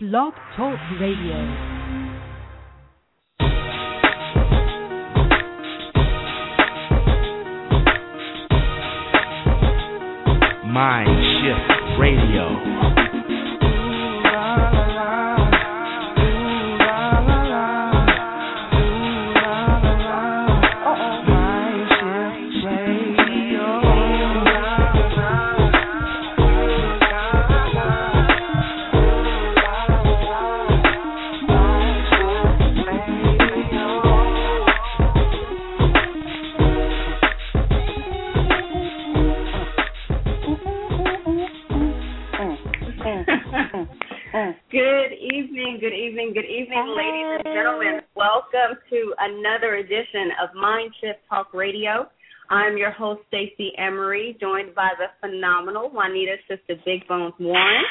Blog Talk Radio. Mind Shift Radio. Good evening, ladies and gentlemen. Welcome to another edition of Mind Shift Talk Radio. I'm your host, Stacey Emery, joined by the phenomenal Juanita Sister Big Bones Warren.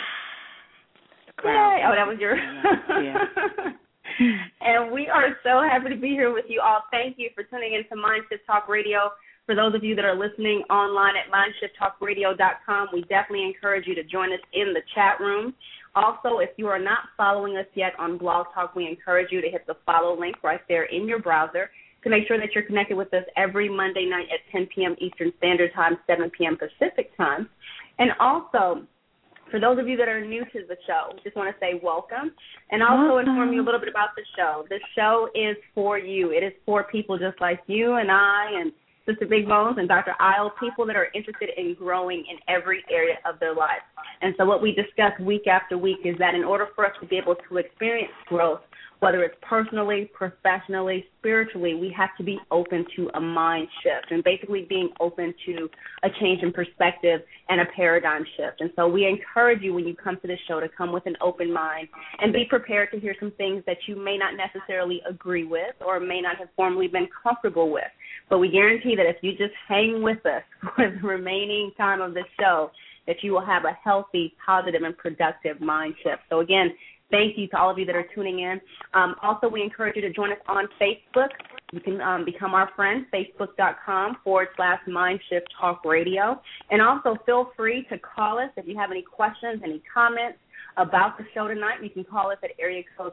Yay. Oh, that was your... Yeah. And we are so happy to be here with you all. Thank you for tuning in to Mind Shift Talk Radio. For those of you that are listening online at mindshifttalkradio.com, we definitely encourage you to join us in the chat room. Also, if you are not following us yet on Blog Talk, we encourage you to hit the follow link right there in your browser to make sure that you're connected with us every Monday night at 10 p.m. Eastern Standard Time, 7 p.m. Pacific Time. And also, for those of you that are new to the show, just want to say welcome and also inform you a little bit about the show. The show is for you. It is for people just like you and I and Sister Big Bones and Dr. Isle, people that are interested in growing in every area of their life. And so what we discuss week after week is that in order for us to be able to experience growth, whether it's personally, professionally, spiritually, we have to be open to a mind shift and basically being open to a change in perspective and a paradigm shift. And so we encourage you when you come to this show to come with an open mind and be prepared to hear some things that you may not necessarily agree with or may not have formerly been comfortable with. But we guarantee that if you just hang with us for the remaining time of the show, that you will have a healthy, positive, and productive mind shift. So, again, thank you to all of you that are tuning in. Also, we encourage you to join us on Facebook. You can become our friend, facebook.com/Mind Shift Talk Radio. And also feel free to call us if you have any questions, any comments about the show tonight. You can call us at area code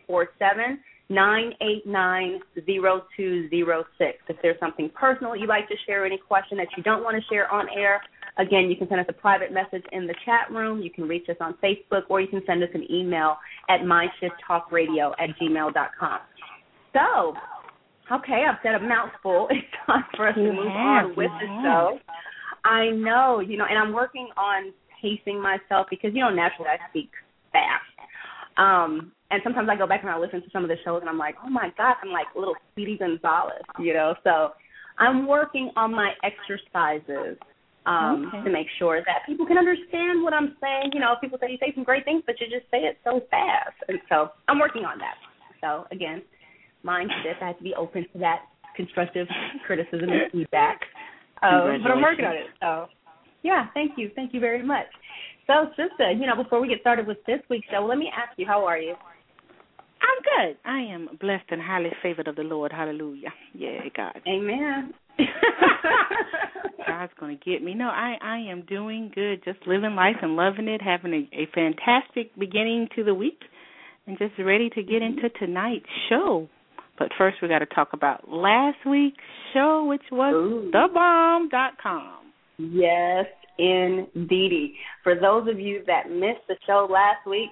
347-989-0206. If there's something personal you'd like to share, any question that you don't want to share on air, again, you can send us a private message in the chat room. You can reach us on Facebook, or you can send us an email at mindshifttalkradio@gmail.com. So, okay, I've said a mouthful. It's time for us to move on with the show. I know, and I'm working on pacing myself because, naturally I speak fast. And sometimes I go back and I listen to some of the shows and I'm like, oh, my gosh, I'm like little Speedy Gonzalez, So I'm working on my exercises to make sure that people can understand what I'm saying. People say you say some great things, but you just say it so fast. And so I'm working on that. So, again, mind shift, I have to be open to that constructive criticism and feedback. But I'm working on it. So, yeah, thank you. Thank you very much. So, sister, before we get started with this week's show, let me ask you, how are you? I'm good. I am blessed and highly favored of the Lord. Hallelujah. Yeah, God. Amen. God's going to get me. No, I am doing good, just living life and loving it, having a fantastic beginning to the week, and just ready to get into tonight's show. But first, we got to talk about last week's show, which was thebomb.com. Yes, indeedy. For those of you that missed the show last week,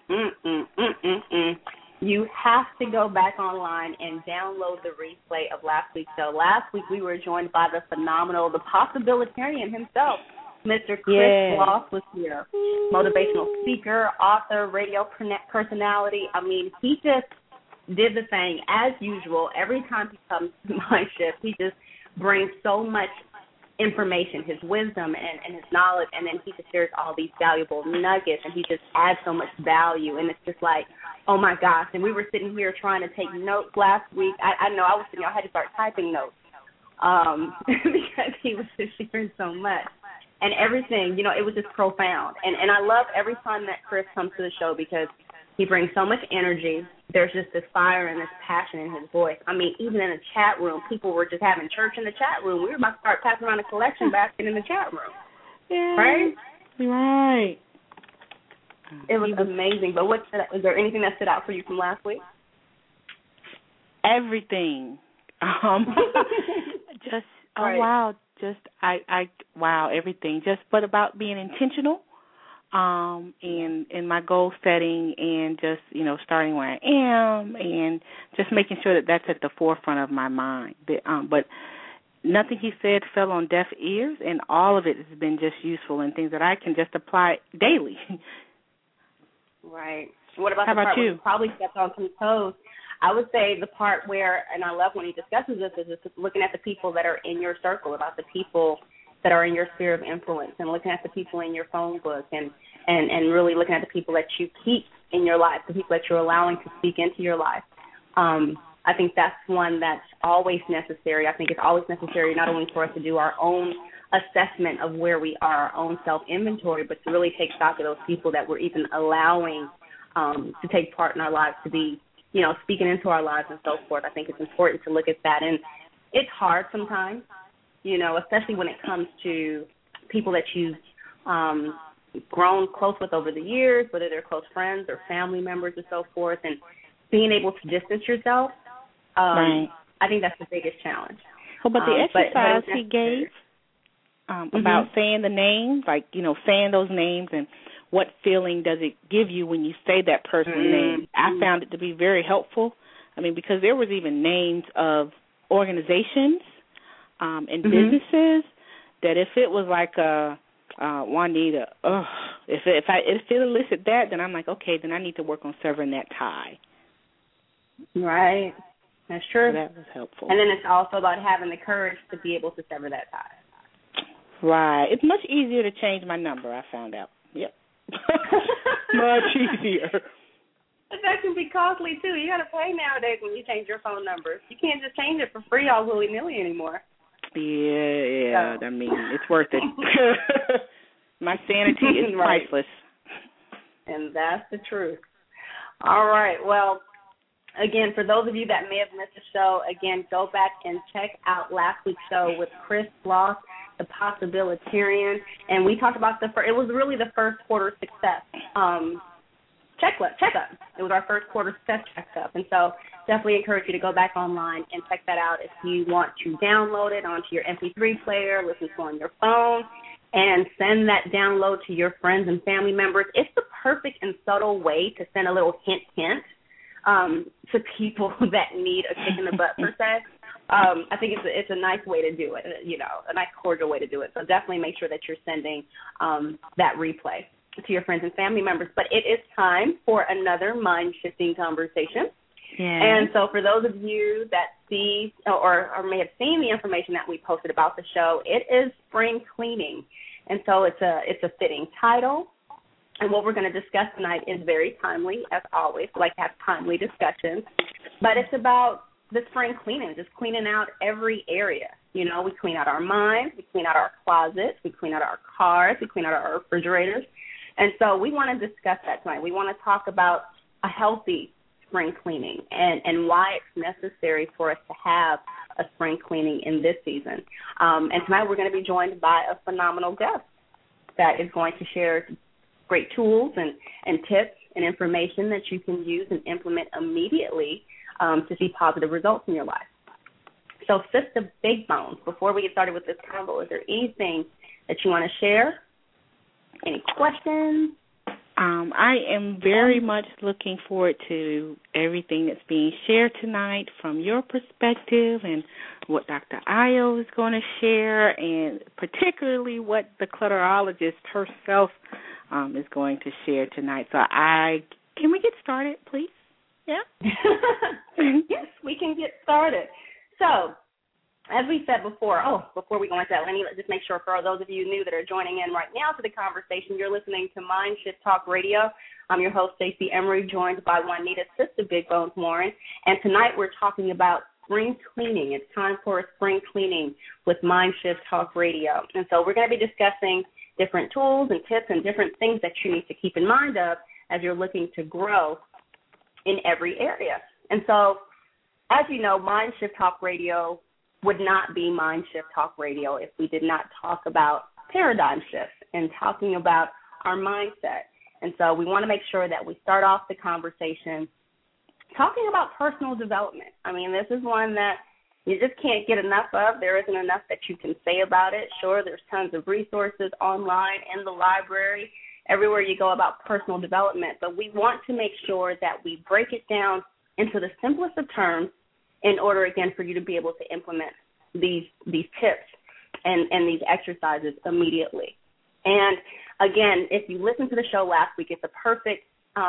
you have to go back online and download the replay of last week's show. Last week we were joined by the phenomenal, the possibilitarian himself, Mr. Chris Bloss was here. Motivational speaker, author, radio personality. I mean, he just did the thing as usual. Every time he comes to my shift, he just brings so much information, his wisdom and his knowledge, and then he just shares all these valuable nuggets, and he just adds so much value, and it's just like, oh my gosh. And we were sitting here trying to take notes last week. I know I was sitting here, I had to start typing notes because he was just sharing so much. And everything, it was just profound. And I love every time that Chris comes to the show because he brings so much energy. There's just this fire and this passion in his voice. I mean, even in the chat room, people were just having church in the chat room. We were about to start passing around a collection basket in the chat room. Yeah. Right? Right. It was amazing. But is there anything that stood out for you from last week? Everything. Just right. Wow. Just wow, everything. Just but about being intentional. In my goal setting and just, starting where I am and just making sure that that's at the forefront of my mind. But nothing he said fell on deaf ears, and all of it has been just useful and things that I can just apply daily. Right. What about How the about part you? where you probably stepped on some toes? I would say the part where, and I love when he discusses this, is just looking at the people that are in your circle, about the people that are in your sphere of influence, and looking at the people in your phone book, and really looking at the people that you keep in your life, the people that you're allowing to speak into your life. I think that's one that's always necessary. I think it's always necessary not only for us to do our own assessment of where we are, our own self-inventory, but to really take stock of those people that we're even allowing to take part in our lives, to be, speaking into our lives and so forth. I think it's important to look at that. And it's hard sometimes, especially when it comes to people that you've grown close with over the years, whether they're close friends or family members or so forth, and being able to distance yourself. Right. I think that's the biggest challenge. Well, but the exercise he gave about saying the names, like, saying those names, and what feeling does it give you when you say that person's name, I found it to be very helpful. I mean, because there was even names of organizations and businesses that if it was like Juanita, if it elicited that, then I'm like, okay, then I need to work on severing that tie. Right. That's true. So that was helpful. And then it's also about having the courage to be able to sever that tie. Right. It's much easier to change my number, I found out. Yep. Much easier. But that can be costly, too. You got to pay nowadays when you change your phone number. You can't just change it for free all willy-nilly anymore. Yeah. So. I mean, it's worth it. My sanity is priceless. And that's the truth. All right. Well, again, for those of you that may have missed the show, again, go back and check out last week's show with Chris Bloss, the Possibilitarian, and we talked about it was really the first quarter success checkup. It was our first quarter success checkup, and so definitely encourage you to go back online and check that out if you want to download it onto your MP3 player, listen to it on your phone, and send that download to your friends and family members. It's the perfect and subtle way to send a little hint to people that need a kick in the butt, per se. I think it's a nice way to do it, a nice cordial way to do it. So definitely make sure that you're sending that replay to your friends and family members. But it is time for another mind-shifting conversation. Yeah. And so for those of you that see or may have seen the information that we posted about the show, it is spring cleaning. And so it's a fitting title. And what we're going to discuss tonight is very timely, as always. We like to have timely discussions. But it's about the spring cleaning, just cleaning out every area. We clean out our minds, we clean out our closets, we clean out our cars, we clean out our refrigerators. And so we want to discuss that tonight. We want to talk about a healthy spring cleaning and why it's necessary for us to have a spring cleaning in this season. And tonight we're going to be joined by a phenomenal guest that is going to share great tools and tips and information that you can use and implement immediately to see positive results in your life. So, Sister Big Bones, before we get started with this combo, is there anything that you want to share? Any questions? I am very much looking forward to everything that's being shared tonight from your perspective and what Dr. Ayo is going to share, and particularly what the clutterologist herself is going to share tonight. So can we get started, please? Yeah? Yes, we can get started. So, as we said before we go into that, let me just make sure for those of you new that are joining in right now to the conversation, you're listening to Mind Shift Talk Radio. I'm your host, Stacey Emery, joined by Juanita Sister Big Bones Warren. And tonight we're talking about spring cleaning. It's time for a spring cleaning with Mind Shift Talk Radio. And so we're going to be discussing different tools and tips and different things that you need to keep in mind of as you're looking to grow in every area. And so, as you know, Mind Shift Talk Radio would not be Mind Shift Talk Radio if we did not talk about paradigm shifts and talking about our mindset And so we want to make sure that we start off the conversation talking about personal development. I mean, this is one that you just can't get enough of. There isn't enough that you can say about it. Sure, there's tons of resources online, in the library, everywhere you go about personal development. But we want to make sure that we break it down into the simplest of terms in order, again, for you to be able to implement these tips and these exercises immediately. And, again, if you listened to the show last week, it's a perfect,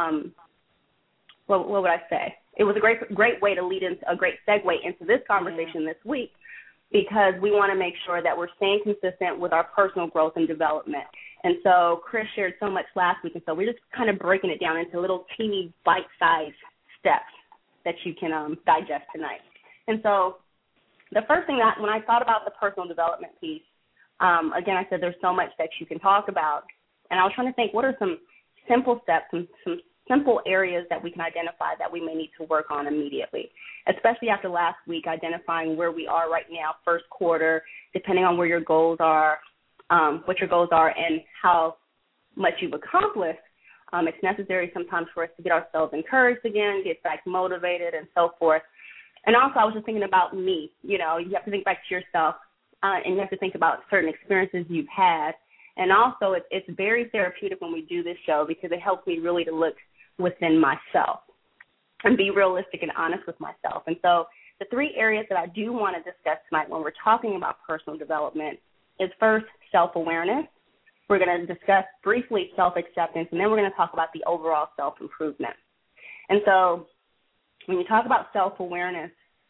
what would I say? It was a great way to lead into a great segue into this conversation this week, because we want to make sure that we're staying consistent with our personal growth and development. And so Chris shared so much last week, and so we're just kind of breaking it down into little teeny bite-sized steps that you can digest tonight. And so the first thing that when I thought about the personal development piece, again, I said there's so much that you can talk about, and I was trying to think what are some simple steps and some simple areas that we can identify that we may need to work on immediately, especially after last week, identifying where we are right now, first quarter, depending on where your goals are, what your goals are and how much you've accomplished. It's necessary sometimes for us to get ourselves encouraged again, get back motivated and so forth. And also I was just thinking about me. You know, you have to think back to yourself and you have to think about certain experiences you've had. And also it's very therapeutic when we do this show because it helps me really to look within myself and be realistic and honest with myself. And so the three areas that I do want to discuss tonight when we're talking about personal development is first, self-awareness. We're going to discuss briefly self-acceptance, and then we're going to talk about the overall self-improvement. And so when you talk about self-awareness,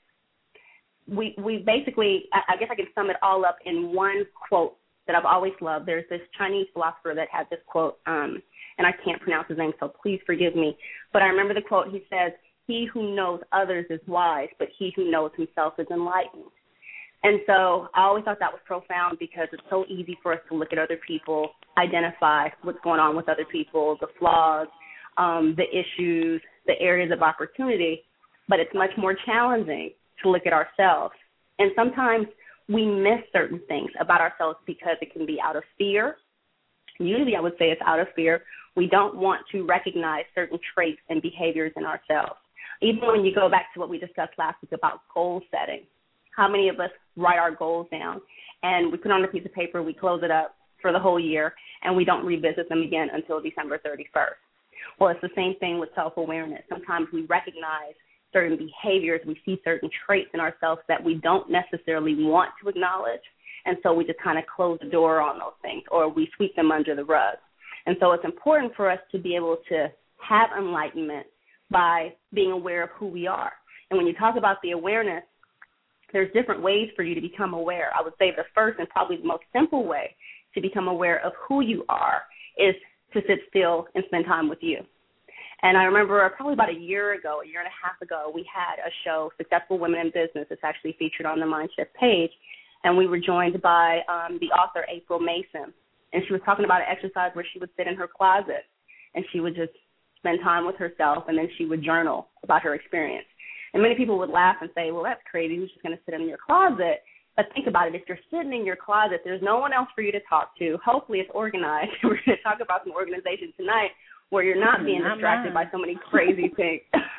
we basically, I guess I can sum it all up in one quote that I've always loved. There's this Chinese philosopher that had this quote, and I can't pronounce his name, so please forgive me. But I remember the quote. He says, "He who knows others is wise, but he who knows himself is enlightened." And so I always thought that was profound because it's so easy for us to look at other people, identify what's going on with other people, the flaws, the issues, the areas of opportunity, but it's much more challenging to look at ourselves. And sometimes we miss certain things about ourselves because it can be out of fear. Usually I would say it's out of fear. We don't want to recognize certain traits and behaviors in ourselves. Even when you go back to what we discussed last week about goal setting, how many of us write our goals down and we put on a piece of paper, we close it up for the whole year, and we don't revisit them again until December 31st? Well, it's the same thing with self-awareness. Sometimes we recognize certain behaviors, we see certain traits in ourselves that we don't necessarily want to acknowledge, and so we just kind of close the door on those things or we sweep them under the rug. And so it's important for us to be able to have enlightenment by being aware of who we are. And when you talk about the awareness, there's different ways for you to become aware. I would say the first and probably the most simple way to become aware of who you are is to sit still and spend time with you. And I remember probably about a year and a half ago, we had a show, Successful Women in Business. It's actually featured on the Mindshift page. And we were joined by the author, April Mason. And she was talking about an exercise where she would sit in her closet and she would just spend time with herself, and then she would journal about her experience. And many people would laugh and say, well, that's crazy. Who's just going to sit in your closet? But think about it. If you're sitting in your closet, there's no one else for you to talk to. Hopefully it's organized. We're going to talk about some organization tonight where you're not being distracted by so many crazy things.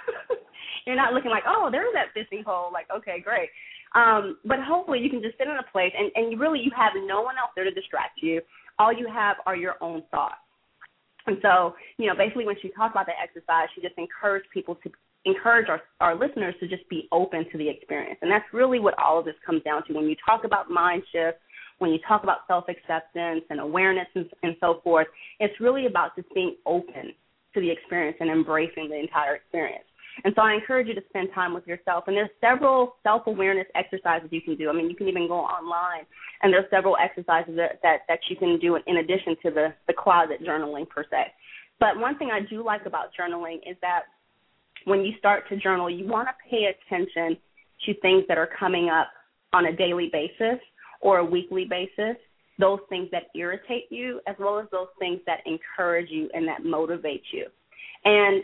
You're not looking like, oh, there's that pissy hole. Like, okay, great. But hopefully you can just sit in a place, and you have no one else there to distract you. All you have are your own thoughts. And so, basically when she talked about that exercise, she just encouraged our listeners to just be open to the experience. And that's really what all of this comes down to. When you talk about mind shift, when you talk about self-acceptance and awareness and so forth, it's really about just being open to the experience and embracing the entire experience. And so I encourage you to spend time with yourself. And there's several self-awareness exercises you can do. I mean, you can even go online, and there's several exercises that you can do in addition to the closet journaling per se. But one thing I do like about journaling is that when you start to journal, you want to pay attention to things that are coming up on a daily basis or a weekly basis, those things that irritate you as well as those things that encourage you and that motivate you. And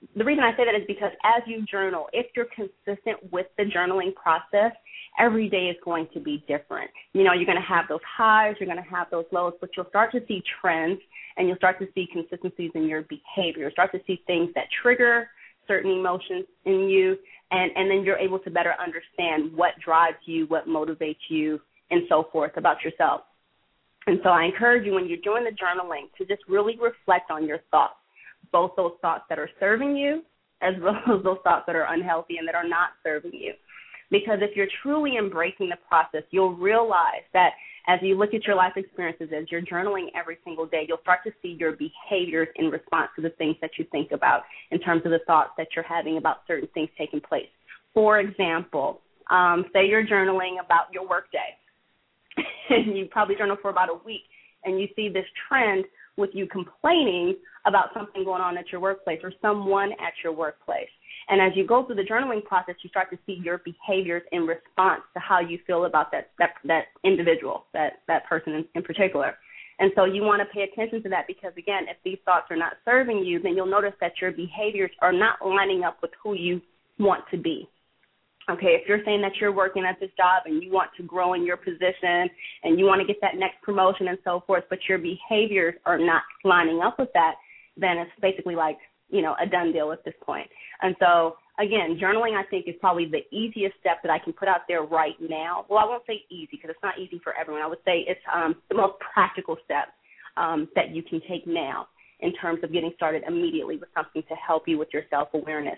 the reason I say that is because as you journal, if you're consistent with the journaling process, every day is going to be different. You're going to have those highs, you're going to have those lows, but you'll start to see trends and you'll start to see consistencies in your behavior. You'll start to see things that trigger certain emotions in you, and then you're able to better understand what drives you, what motivates you, and so forth about yourself. And so I encourage you when you're doing the journaling to just really reflect on your thoughts, both those thoughts that are serving you as well as those thoughts that are unhealthy and that are not serving you. Because if you're truly embracing the process, you'll realize that as you look at your life experiences, as you're journaling every single day, you'll start to see your behaviors in response to the things that you think about in terms of the thoughts that you're having about certain things taking place. For example, say you're journaling about your work day, and you probably journal for about a week, and you see this trend with you complaining about something going on at your workplace or someone at your workplace. And as you go through the journaling process, you start to see your behaviors in response to how you feel about that individual, that person in particular. And so you want to pay attention to that because, again, if these thoughts are not serving you, then you'll notice that your behaviors are not lining up with who you want to be. Okay, if you're saying that you're working at this job and you want to grow in your position and you want to get that next promotion and so forth, but your behaviors are not lining up with that, then it's basically like, a done deal at this point. And so, again, journaling, I think, is probably the easiest step that I can put out there right now. Well, I won't say easy because it's not easy for everyone. I would say it's the most practical step that you can take now in terms of getting started immediately with something to help you with your self-awareness.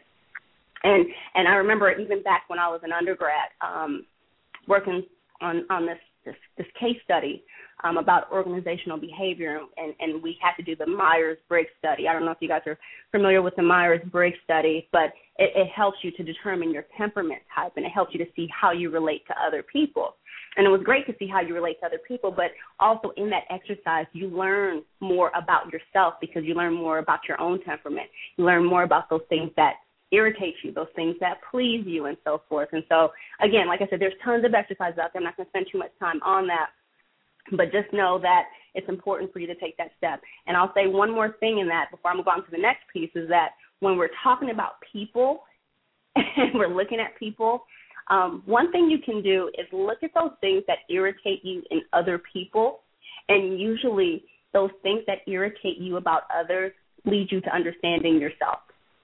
And I remember even back when I was an undergrad working on this case study about organizational behavior, and we had to do the Myers-Briggs study. I don't know if you guys are familiar with the Myers-Briggs study, but it helps you to determine your temperament type, and it helps you to see how you relate to other people. And it was great to see how you relate to other people, but also in that exercise, you learn more about yourself because you learn more about your own temperament. You learn more about those things that irritate you, those things that please you, and so forth. And so, again, like I said, there's tons of exercises out there. I'm not going to spend too much time on that, but just know that it's important for you to take that step. And I'll say one more thing in that before I move on to the next piece is that when we're talking about people and we're looking at people, one thing you can do is look at those things that irritate you in other people, and usually those things that irritate you about others lead you to understanding yourself.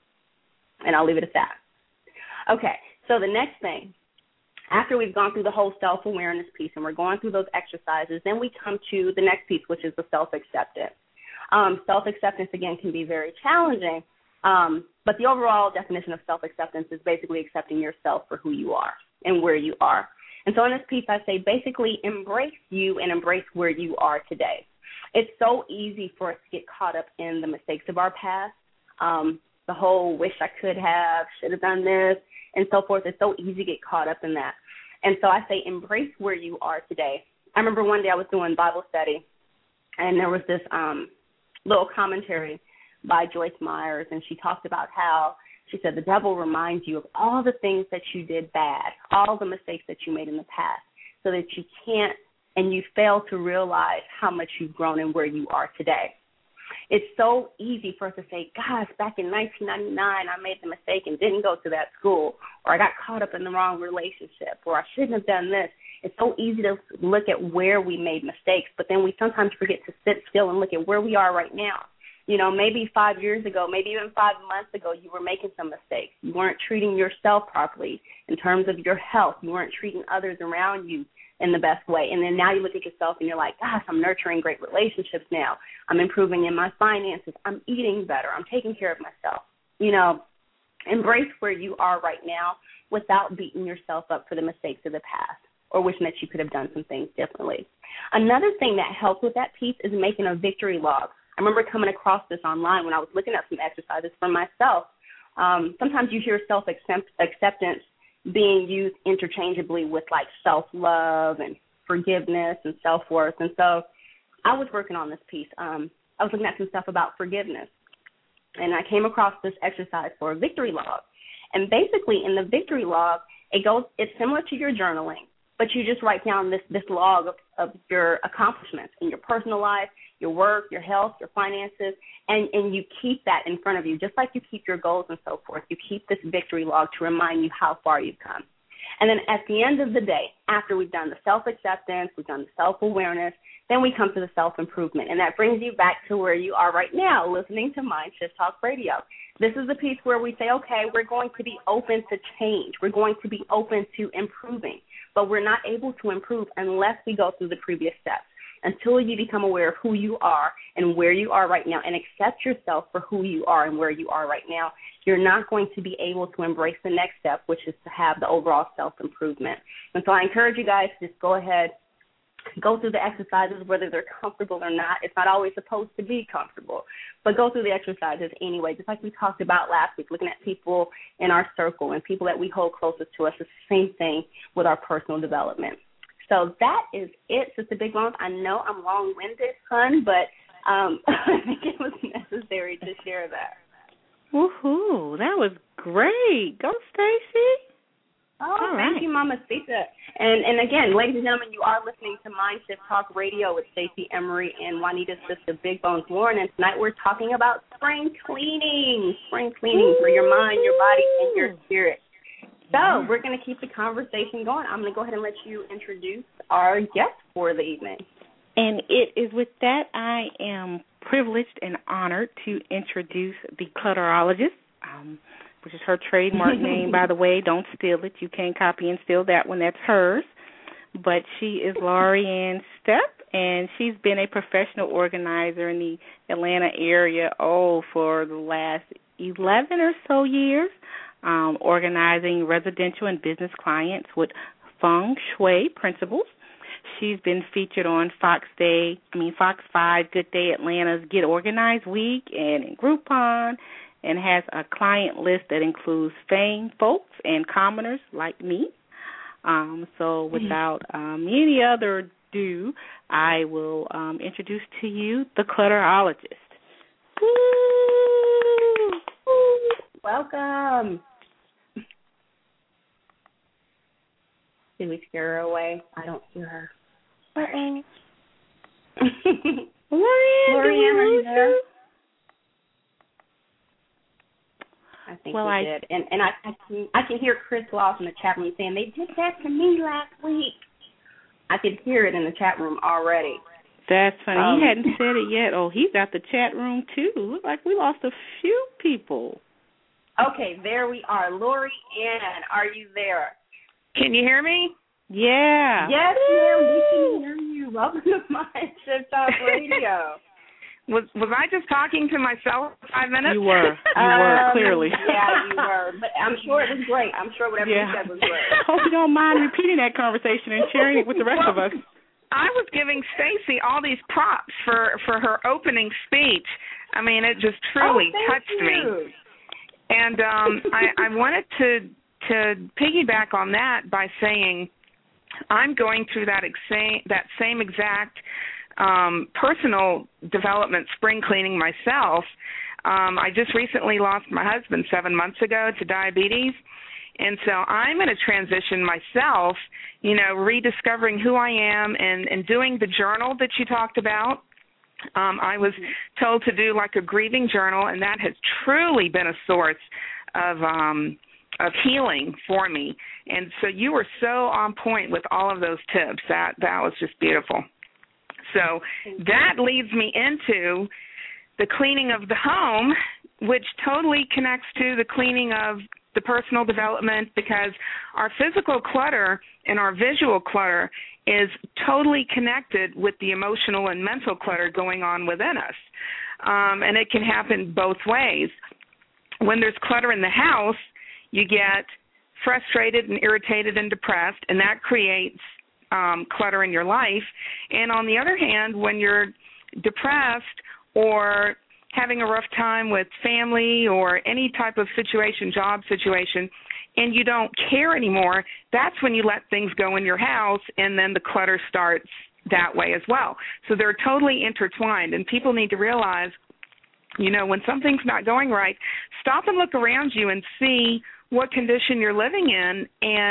And I'll leave it at that. Okay, so the next thing, after we've gone through the whole self-awareness piece and we're going through those exercises, then we come to the next piece, which is the self-acceptance. Self-acceptance, again, can be very challenging, but the overall definition of self-acceptance is basically accepting yourself for who you are and where you are. And so in this piece, I say basically embrace you and embrace where you are today. It's so easy for us to get caught up in the mistakes of our past, the whole wish I could have, should have done this, and so forth. It's so easy to get caught up in that. And so I say embrace where you are today. I remember one day I was doing Bible study, and there was this little commentary by Joyce Myers, and she talked about how, she said, the devil reminds you of all the things that you did bad, all the mistakes that you made in the past, so that you can't and you fail to realize how much you've grown and where you are today. It's so easy for us to say, gosh, back in 1999, I made the mistake and didn't go to that school, or I got caught up in the wrong relationship, or I shouldn't have done this. It's so easy to look at where we made mistakes, but then we sometimes forget to sit still and look at where we are right now. Maybe 5 years ago, maybe even 5 months ago, you were making some mistakes. You weren't treating yourself properly in terms of your health. You weren't treating others around you in the best way. And then now you look at yourself and you're like, gosh, I'm nurturing great relationships now. I'm improving in my finances. I'm eating better. I'm taking care of myself. Embrace where you are right now without beating yourself up for the mistakes of the past or wishing that you could have done some things differently. Another thing that helps with that piece is making a victory log. I remember coming across this online when I was looking at some exercises for myself. Sometimes you hear self-acceptance being used interchangeably with like self-love and forgiveness and self-worth. And so I was working on this piece. I was looking at some stuff about forgiveness, and I came across this exercise for a victory log. And basically in the victory log, it's similar to your journaling, but you just write down this log of of your accomplishments in your personal life, your work, your health, your finances, and you keep that in front of you, just like you keep your goals and so forth. You keep this victory log to remind you how far you've come. And then at the end of the day, after we've done the self-acceptance, we've done the self-awareness, then we come to the self-improvement. And that brings you back to where you are right now, listening to Mind Shift Talk Radio. This is the piece where we say, okay, we're going to be open to change. We're going to be open to improving. But we're not able to improve unless we go through the previous steps. Until you become aware of who you are and where you are right now and accept yourself for who you are and where you are right now, you're not going to be able to embrace the next step, which is to have the overall self-improvement. And so I encourage you guys to just go ahead, go through the exercises, whether they're comfortable or not. It's not always supposed to be comfortable, but go through the exercises anyway, just like we talked about last week, looking at people in our circle and people that we hold closest to us. It's the same thing with our personal development. So that is it, Sister Big Bones. I know I'm long-winded, hon, but I think it was necessary to share that. Woohoo! That was great. Go, Stacy. Oh, thank you, Mama Sita. And again, ladies and gentlemen, you are listening to Mind Shift Talk Radio with Stacey Emery and Juanita's sister, Big Bones Lauren. And tonight we're talking about spring cleaning for your mind, your body, and your spirit. So we're going to keep the conversation going. I'm going to go ahead and let you introduce our guest for the evening. And it is with that I am privileged and honored to introduce the Clutterologist, which is her trademark name, by the way. Don't steal it. You can't copy and steal that one. That's hers. But she is Laurie Ann Stepp, and she's been a professional organizer in the Atlanta area, for the last 11 or so years. Organizing residential and business clients with feng shui principles. She's been featured on Fox 5, Good Day Atlanta's Get Organized Week and in Groupon, and has a client list that includes famed folks and commoners like me. So without any other ado, I will introduce to you the Clutterologist. Woo! Welcome. Did we scare her away? I don't hear her. Lorianne, are you there? I think we did. And I can hear Chris Laws in the chat room saying, they did that to me last week. I could hear it in the chat room already. That's funny. He hadn't said it yet. Oh, he's got the chat room, too. Look like we lost a few people. Okay, there we are. Lori Ann, are you there? Can you hear me? Yeah. Yes, ma'am, we can hear you. Welcome to Mind Shift Talk Radio. Was I just talking to myself for 5 minutes? You were, clearly. Yeah, you were. But I'm sure it was great. I'm sure whatever you said was great. Hope you don't mind repeating that conversation and sharing it with the rest of us. I was giving Stacey all these props for her opening speech. I mean, it just truly touched me. And I wanted to piggyback on that by saying I'm going through that same exact personal development spring cleaning myself. I just recently lost my husband 7 months ago to diabetes. And so I'm in a transition myself, rediscovering who I am and doing the journal that you talked about. I was told to do like a grieving journal, and that has truly been a source of healing for me. And so you were so on point with all of those tips. That was just beautiful. So that leads me into the cleaning of the home, which totally connects to the cleaning of the personal development, because our physical clutter and our visual clutter is totally connected with the emotional and mental clutter going on within us. And it can happen both ways. When there's clutter in the house, you get frustrated and irritated and depressed, and that creates clutter in your life. And on the other hand, when you're depressed or having a rough time with family or any type of situation, job situation, and you don't care anymore, that's when you let things go in your house, and then the clutter starts that way as well. So they're totally intertwined, and people need to realize, when something's not going right, stop and look around you and see what condition you're living in, and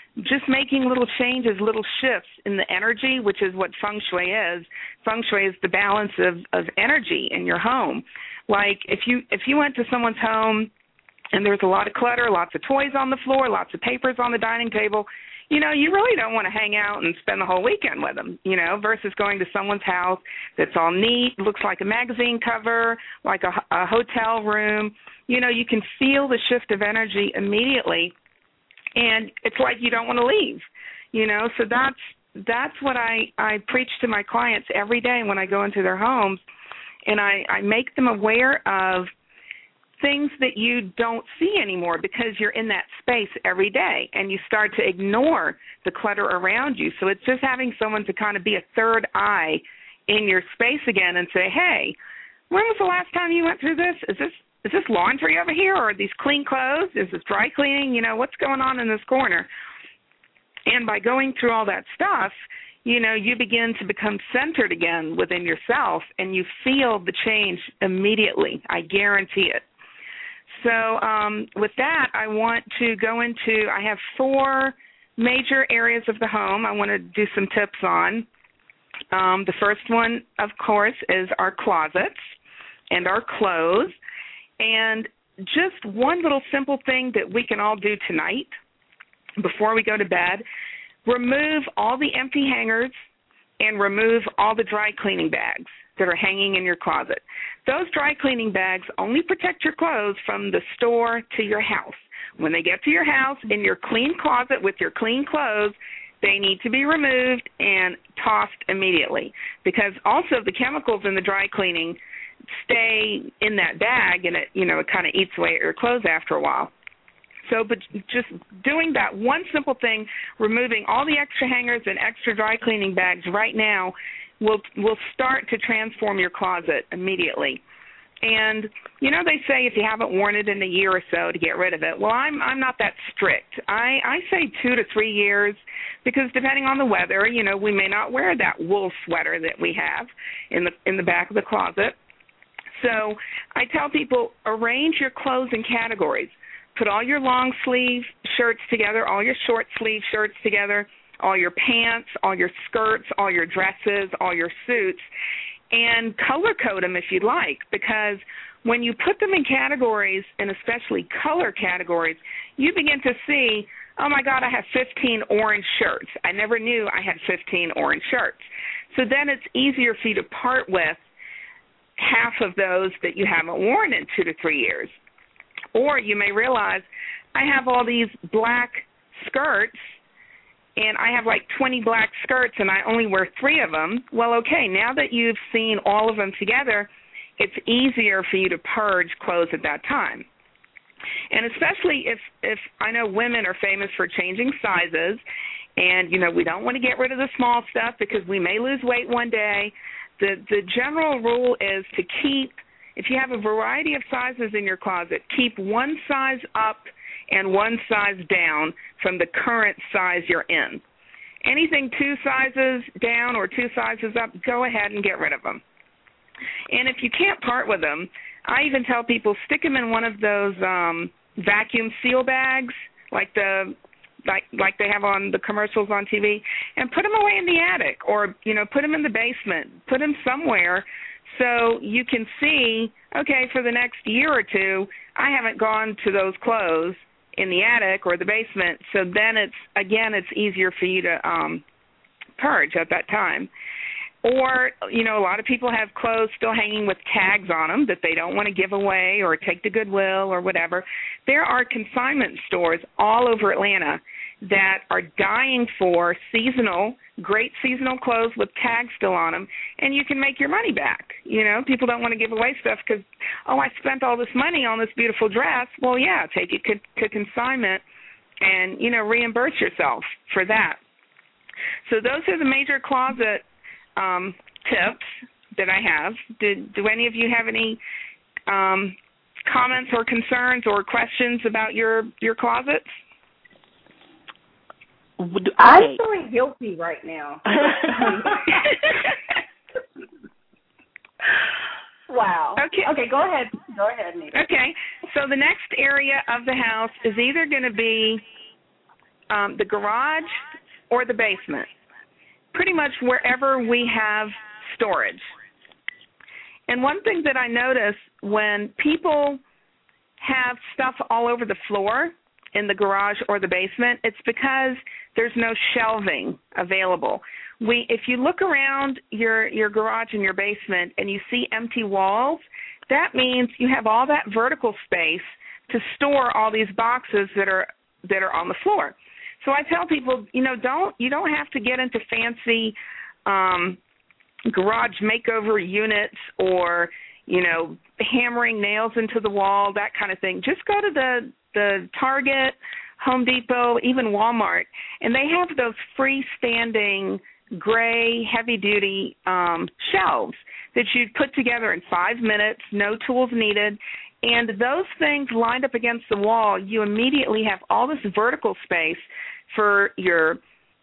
just making little changes, little shifts in the energy, which is what feng shui is. Feng shui is the balance of energy in your home. Like if you went to someone's home and there's a lot of clutter, lots of toys on the floor, lots of papers on the dining table, you really don't want to hang out and spend the whole weekend with them, versus going to someone's house that's all neat, looks like a magazine cover, like a hotel room. You can feel the shift of energy immediately, and it's like you don't want to leave, So that's what I preach to my clients every day when I go into their homes, and I make them aware of things that you don't see anymore because you're in that space every day and you start to ignore the clutter around you. So it's just having someone to kind of be a third eye in your space again and say, hey, when was the last time you went through this? Is this laundry over here, or are these clean clothes? Is this dry cleaning? What's going on in this corner? And by going through all that stuff, you begin to become centered again within yourself, and you feel the change immediately. I guarantee it. So with that, I want to go into, I have 4 major areas of the home I want to do some tips on. The first one, of course, is our closets and our clothes. And just one little simple thing that we can all do tonight before we go to bed, remove all the empty hangers and remove all the dry cleaning bags that are hanging in your closet. Those dry cleaning bags only protect your clothes from the store to your house. When they get to your house in your clean closet with your clean clothes, they need to be removed and tossed immediately, because also the chemicals in the dry cleaning stay in that bag, and it kind of eats away at your clothes after a while. So, but just doing that one simple thing, removing all the extra hangers and extra dry cleaning bags right now, will start to transform your closet immediately. And, they say if you haven't worn it in a year or so to get rid of it. Well, I'm not that strict. I say 2 to 3 years, because depending on the weather, we may not wear that wool sweater that we have in the back of the closet. So I tell people, arrange your clothes in categories. Put all your long sleeve shirts together, all your short sleeve shirts together, all your pants, all your skirts, all your dresses, all your suits, and color code them if you'd like, because when you put them in categories, and especially color categories, you begin to see, oh my God, I have 15 orange shirts. I never knew I had 15 orange shirts. So then it's easier for you to part with half of those that you haven't worn in 2 to 3 years. Or you may realize, I have all these black skirts, and I have like 20 black skirts, and I only wear 3 of them. Well, okay, now that you've seen all of them together, it's easier for you to purge clothes at that time. And especially if I know women are famous for changing sizes, and, we don't want to get rid of the small stuff because we may lose weight one day. The general rule is to keep, if you have a variety of sizes in your closet, keep one size up and one size down from the current size you're in. Anything 2 sizes down or 2 sizes up, go ahead and get rid of them. And if you can't part with them, I even tell people, stick them in one of those vacuum seal bags, like they have on the commercials on TV, and put them away in the attic, or put them in the basement, put them somewhere so you can see, okay, for the next year or 2, I haven't gone to those clothes in the attic or the basement, so then it's easier for you to purge at that time. Or, a lot of people have clothes still hanging with tags on them that they don't want to give away or take to Goodwill or whatever. There are consignment stores all over Atlanta that are dying for great seasonal clothes with tags still on them, and you can make your money back. People don't want to give away stuff because, I spent all this money on this beautiful dress. Well, yeah, take it to consignment and, reimburse yourself for that. So those are the major closet tips that I have. Do any of you have any comments or concerns or questions about your closets? I'm feeling guilty right now. Wow. Okay, go ahead. Go ahead, Nita. Okay, so the next area of the house is either going to be the garage or the basement, pretty much wherever we have storage. And one thing that I notice when people have stuff all over the floor in the garage or the basement, it's because there's no shelving available. If you look around your garage and your basement and you see empty walls, that means you have all that vertical space to store all these boxes that are on the floor. So I tell people, you don't have to get into fancy garage makeover units or, hammering nails into the wall, that kind of thing. Just go to the Target, Home Depot, even Walmart, and they have those freestanding gray heavy-duty shelves that you put together in 5 minutes, no tools needed. And those things lined up against the wall, you immediately have all this vertical space for your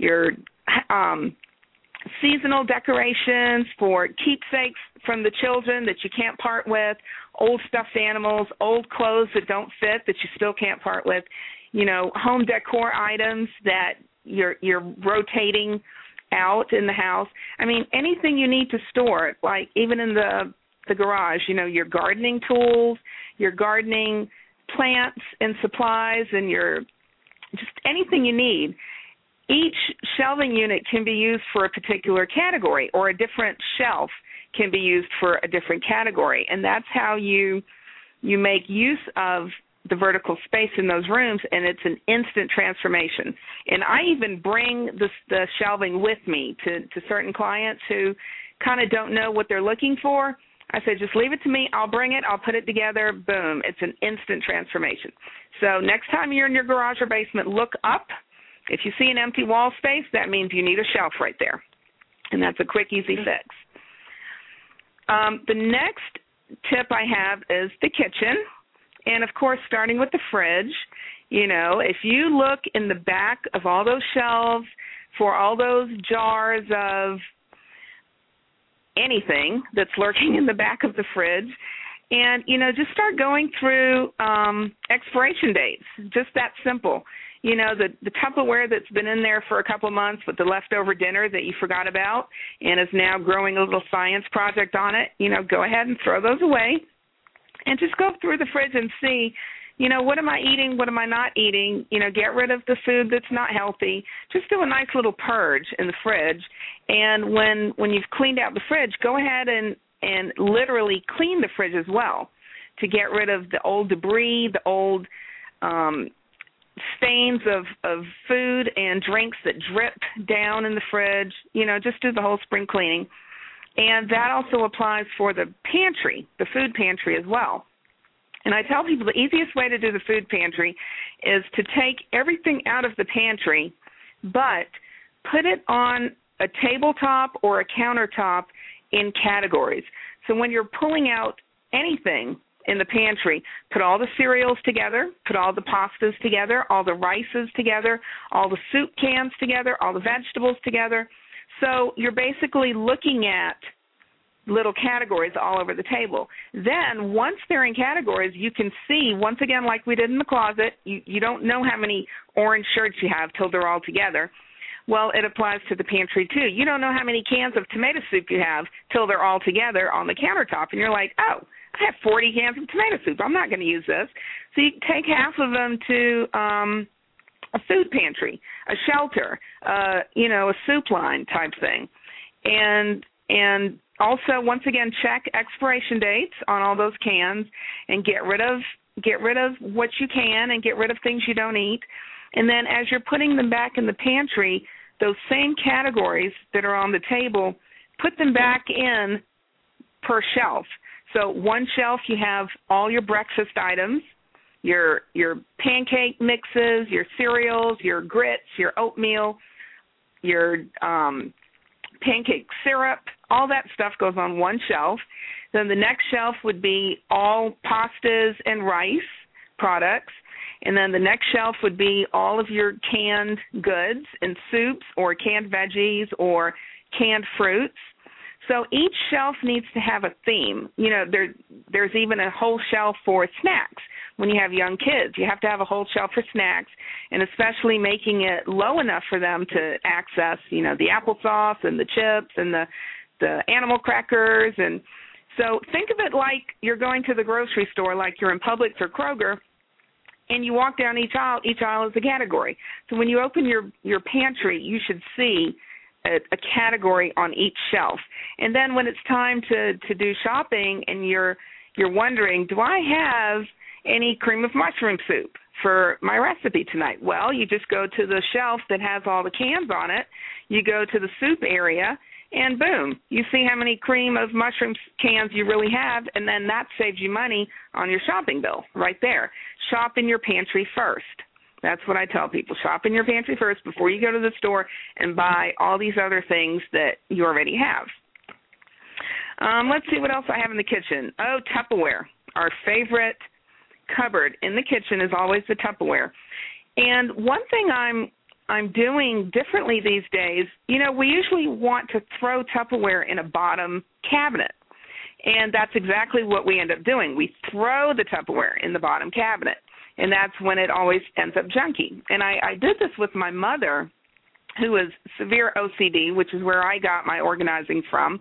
seasonal decorations, for keepsakes from the children that you can't part with, old stuffed animals, old clothes that don't fit that you still can't part with, home decor items that you're rotating out in the house. I mean, anything you need to store, like even in the garage, your gardening tools, your gardening plants and supplies, and just anything you need. Each shelving unit can be used for a particular category, or a different shelf can be used for a different category, and that's how you make use of the vertical space in those rooms, and it's an instant transformation. And I even bring the shelving with me to certain clients who kind of don't know what they're looking for. I say, just leave it to me. I'll bring it. I'll put it together. Boom. It's an instant transformation. So next time you're in your garage or basement, look up. If you see an empty wall space, that means you need a shelf right there. And that's a quick, easy fix. The next tip I have is the kitchen. And, of course, starting with the fridge. If you look in the back of all those shelves for all those jars of anything that's lurking in the back of the fridge, and, just start going through expiration dates, just that simple. The Tupperware that's been in there for a couple months with the leftover dinner that you forgot about and is now growing a little science project on it, go ahead and throw those away and just go through the fridge and see, what am I eating, what am I not eating, get rid of the food that's not healthy. Just do a nice little purge in the fridge. And when you've cleaned out the fridge, go ahead and literally clean the fridge as well to get rid of the old debris, the old stains of food and drinks that drip down in the fridge. Just do the whole spring cleaning. And that also applies for the pantry, the food pantry as well. And I tell people the easiest way to do the food pantry is to take everything out of the pantry, but put it on a tabletop or a countertop in categories. So when you're pulling out anything in the pantry, put all the cereals together, put all the pastas together, all the rices together, all the soup cans together, all the vegetables together. So you're basically looking at little categories all over the table. Then once they're in categories, you can see, once again, like we did in the closet, you don't know how many orange shirts you have till they're all together. Well, it applies to the pantry too. You don't know how many cans of tomato soup you have till they're all together on the countertop, and you're like, oh, I have 40 cans of tomato soup. I'm not going to use this. So you take half of them to a food pantry, a shelter, a soup line type thing. And also, once again, check expiration dates on all those cans and get rid of what you can and get rid of things you don't eat. And then as you're putting them back in the pantry, those same categories that are on the table, put them back in per shelf. So one shelf you have all your breakfast items, your pancake mixes, your cereals, your grits, your oatmeal, your pancake syrup, all that stuff goes on one shelf. Then the next shelf would be all pastas and rice products. And then the next shelf would be all of your canned goods and soups or canned veggies or canned fruits. So each shelf needs to have a theme. There's even a whole shelf for snacks. when you have young kids. You have to have a whole shelf for snacks, and especially making it low enough for them to access, the applesauce and the chips and the animal crackers. And so think of it like you're going to the grocery store, like you're in Publix or Kroger, and you walk down each aisle is a category. So when you open your pantry, you should see a category on each shelf. And then when it's time to do shopping and you're wondering, do I have any cream of mushroom soup for my recipe tonight? Well, you just go to the shelf that has all the cans on it. You go to the soup area, and boom, you see how many cream of mushroom cans you really have, and then that saves you money on your shopping bill right there. Shop in your pantry first. That's what I tell people. Shop in your pantry first before you go to the store and buy all these other things that you already have. Let's see what else I have in the kitchen. Oh, Tupperware. Our favorite cupboard in the kitchen is always the Tupperware. And one thing I'm doing differently these days, we usually want to throw Tupperware in a bottom cabinet. And that's exactly what we end up doing. We throw the Tupperware in the bottom cabinet. And that's when it always ends up junky. And I did this with my mother, who is severe OCD, which is where I got my organizing from.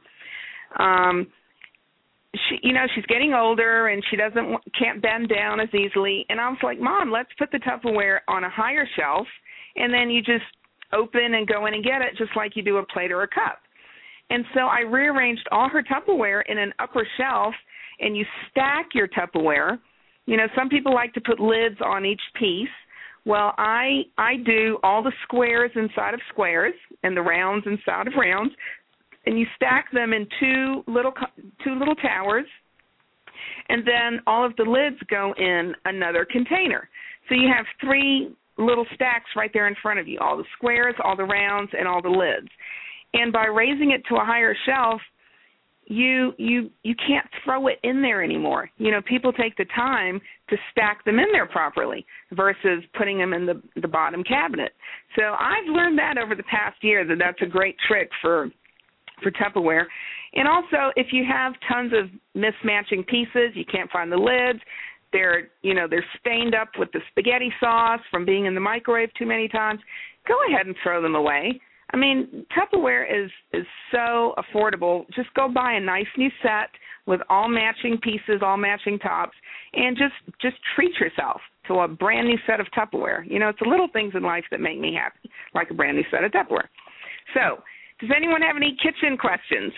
She's getting older and she can't bend down as easily. And I was like, Mom, let's put the Tupperware on a higher shelf, and then you just open and go in and get it just like you do a plate or a cup. And so I rearranged all her Tupperware in an upper shelf, and you stack your Tupperware. Some people like to put lids on each piece. Well, I do all the squares inside of squares and the rounds inside of rounds, and you stack them in two little towers, and then all of the lids go in another container. So you have 3 little stacks right there in front of you, all the squares, all the rounds, and all the lids. And by raising it to a higher shelf, you can't throw it in there anymore. People take the time to stack them in there properly versus putting them in the bottom cabinet. So I've learned that over the past year that's a great trick for Tupperware. And also, if you have tons of mismatching pieces, you can't find the lids, they're stained up with the spaghetti sauce from being in the microwave too many times, go ahead and throw them away. I mean, Tupperware is so affordable. Just go buy a nice new set with all matching pieces, all matching tops, and just treat yourself to a brand new set of Tupperware. It's the little things in life that make me happy, like a brand new set of Tupperware. So, does anyone have any kitchen questions?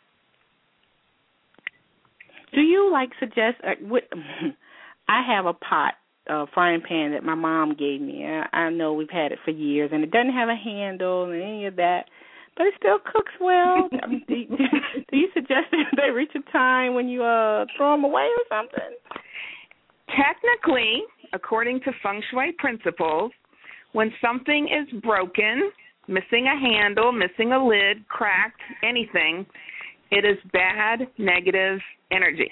Do you suggest? I have a pot. Frying pan that my mom gave me. I know we've had it for years, and it doesn't have a handle and any of that, but it still cooks well. Do you suggest that they reach a time when you throw them away or something? Technically, according to feng shui principles, when something is broken, missing a handle, missing a lid, cracked, anything, it is bad, negative energy.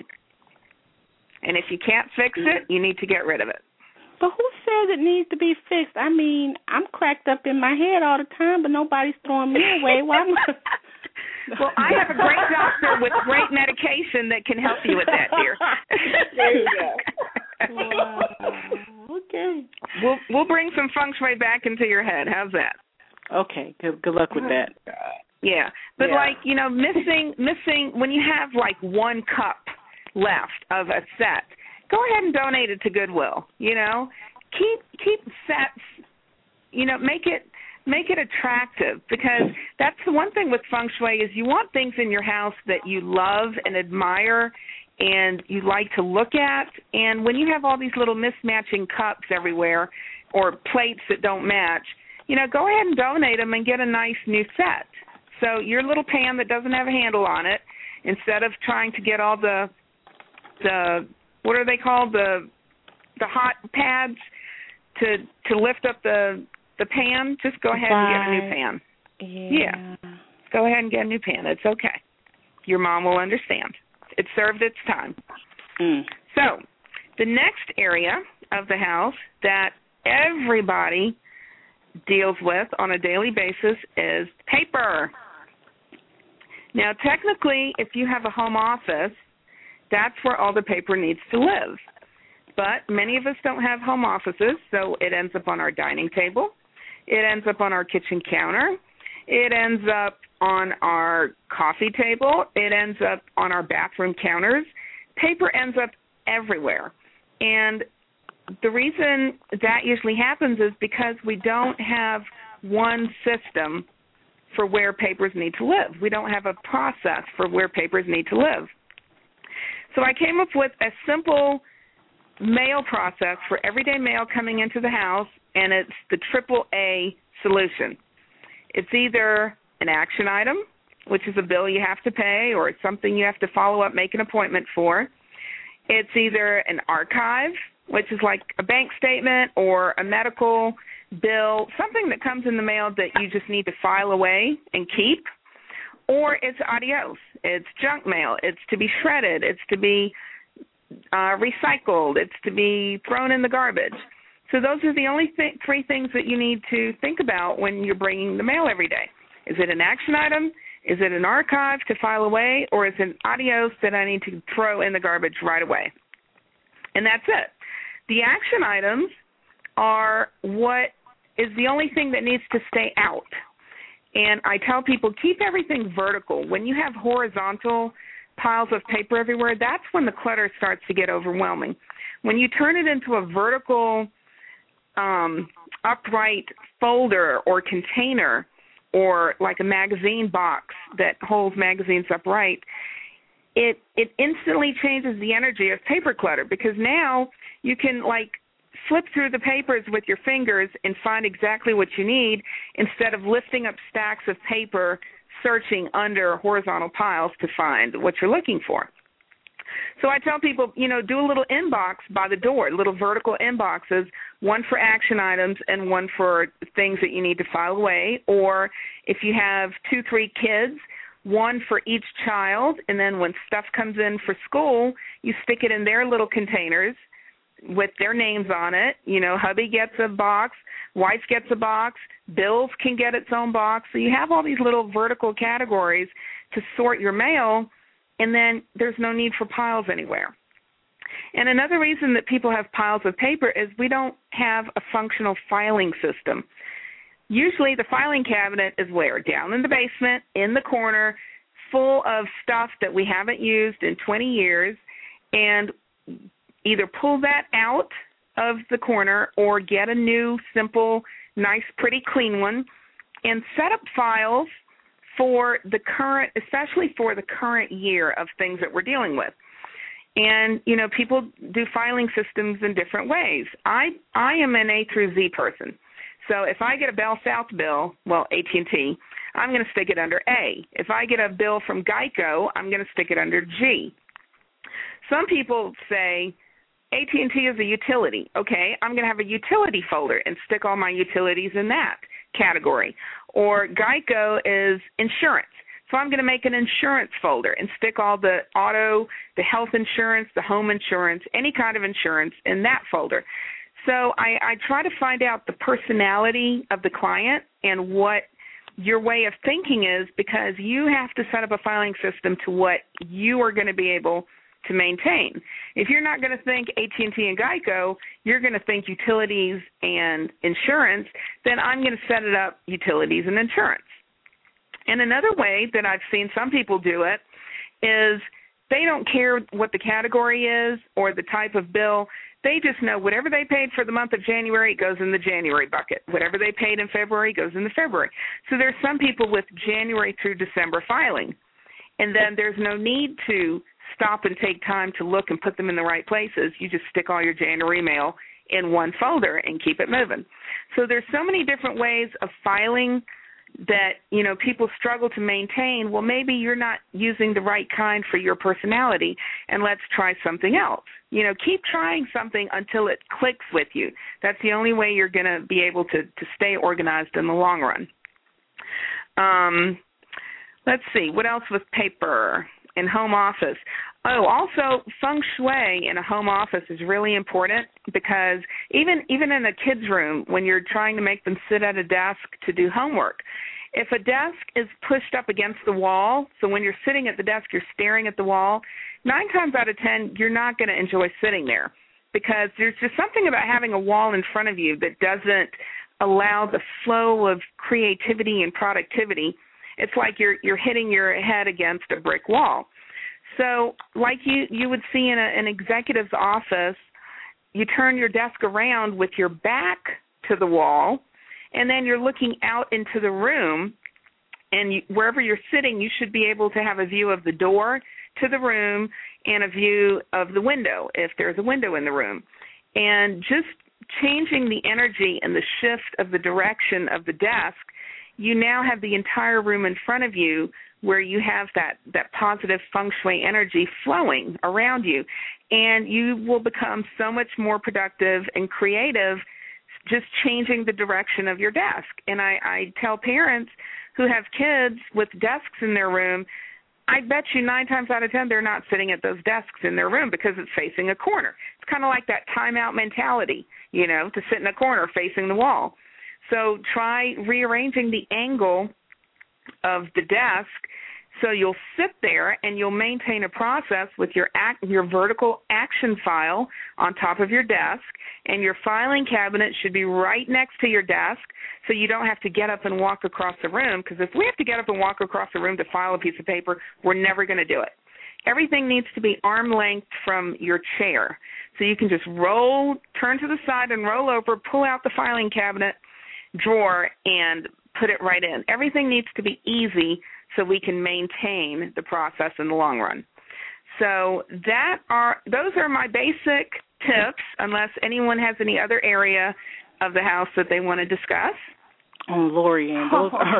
And if you can't fix it, you need to get rid of it. But who says it needs to be fixed? I mean, I'm cracked up in my head all the time, but nobody's throwing me away. Why am I? Well, I have a great doctor with great medication that can help you with that, dear. There you go. Wow. Okay. We'll bring some feng shui back into your head. How's that? Okay. Good luck with that. Yeah. But missing when you have one cup left of a set, go ahead and donate it to Goodwill. Keep sets. Make it attractive, because that's the one thing with feng shui is you want things in your house that you love and admire and you like to look at. And when you have all these little mismatching cups everywhere or plates that don't match, go ahead and donate them and get a nice new set. So your little pan that doesn't have a handle on it, instead of trying to get all the what are they called, the hot pads to lift up the pan, just go ahead and get a new pan. Yeah. Go ahead and get a new pan. It's okay. Your mom will understand. It served its time. So the next area of the house that everybody deals with on a daily basis is paper. Now, technically, if you have a home office, that's where all the paper needs to live. But many of us don't have home offices, so it ends up on our dining table. It ends up on our kitchen counter. It ends up on our coffee table. It ends up on our bathroom counters. Paper ends up everywhere. And the reason that usually happens is because we don't have one system for where papers need to live. We don't have a process for where papers need to live. So I came up with a simple mail process for everyday mail coming into the house, and it's the AAA solution. It's either an action item, which is a bill you have to pay, or it's something you have to follow up, make an appointment for. It's either an archive, which is like a bank statement or a medical bill, something that comes in the mail that you just need to file away and keep, or it's adios. It's junk mail. It's to be shredded. It's to be recycled. It's to be thrown in the garbage. So those are the only three things that you need to think about when you're bringing the mail every day. Is it an action item? Is it an archive to file away? Or is it an adios that I need to throw in the garbage right away? And that's it. The action items are what is the only thing that needs to stay out. And I tell people, keep everything vertical. When you have horizontal piles of paper everywhere, that's when the clutter starts to get overwhelming. When you turn it into a vertical upright folder or container, or like a magazine box that holds magazines upright, it instantly changes the energy of paper clutter, because now you can like flip through the papers with your fingers and find exactly what you need instead of lifting up stacks of paper, searching under horizontal piles to find what you're looking for. So I tell people, do a little inbox by the door, little vertical inboxes, one for action items and one for things that you need to file away. Or if you have 2-3 kids, one for each child, and then when stuff comes in for school, you stick it in their little containers with their names on it. Hubby gets a box, wife gets a box, bills can get its own box. So you have all these little vertical categories to sort your mail, and then there's no need for piles anywhere. And another reason that people have piles of paper is we don't have a functional filing system. Usually the filing cabinet is where? Down in the basement, in the corner, full of stuff that we haven't used in 20 years, and either pull that out of the corner or get a new, simple, nice, pretty clean one and set up files for the current, especially for the current year of things that we're dealing with. And, people do filing systems in different ways. I am an A through Z person. So if I get a Bell South bill, AT&T, I'm going to stick it under A. If I get a bill from Geico, I'm going to stick it under G. Some people say AT&T is a utility. Okay, I'm going to have a utility folder and stick all my utilities in that category. Or Geico is insurance. So I'm going to make an insurance folder and stick all the auto, the health insurance, the home insurance, any kind of insurance in that folder. So I try to find out the personality of the client and what your way of thinking is, because you have to set up a filing system to what you are going to be able to maintain. If you're not going to think AT&T and Geico, you're going to think utilities and insurance, then I'm going to set it up utilities and insurance. And another way that I've seen some people do it is they don't care what the category is or the type of bill. They just know whatever they paid for the month of January goes in the January bucket. Whatever they paid in February goes in the February. So there's some people with January through December filing, and then there's no need to stop and take time to look and put them in the right places. You just stick all your January mail in one folder and keep it moving. So there's so many different ways of filing that, people struggle to maintain. Well, maybe you're not using the right kind for your personality, and let's try something else. Keep trying something until it clicks with you. That's the only way you're going to be able to stay organized in the long run. Let's see, what else with paper in home office? Oh, also feng shui in a home office is really important, because even in a kid's room, when you're trying to make them sit at a desk to do homework, if a desk is pushed up against the wall, so when you're sitting at the desk, you're staring at the wall, 9 times out of 10, you're not going to enjoy sitting there, because there's just something about having a wall in front of you that doesn't allow the flow of creativity and productivity. It's like you're hitting your head against a brick wall. So like you would see in an executive's office, you turn your desk around with your back to the wall, and then you're looking out into the room, and wherever you're sitting, you should be able to have a view of the door to the room and a view of the window if there's a window in the room. And just changing the energy and the shift of the direction of the desk, you now have the entire room in front of you where you have that positive feng shui energy flowing around you. And you will become so much more productive and creative just changing the direction of your desk. And I tell parents who have kids with desks in their room, I bet you 9 times out of 10 they're not sitting at those desks in their room because it's facing a corner. It's kind of like that timeout mentality, to sit in a corner facing the wall. So try rearranging the angle of the desk so you'll sit there and you'll maintain a process with your vertical action file on top of your desk, and your filing cabinet should be right next to your desk so you don't have to get up and walk across the room, because if we have to get up and walk across the room to file a piece of paper, we're never going to do it. Everything needs to be arm length from your chair. So you can just turn to the side and roll over, pull out the filing cabinet drawer, and put it right in. Everything needs to be easy so we can maintain the process in the long run. So those are my basic tips, unless anyone has any other area of the house that they want to discuss. Oh, Lorianne, those are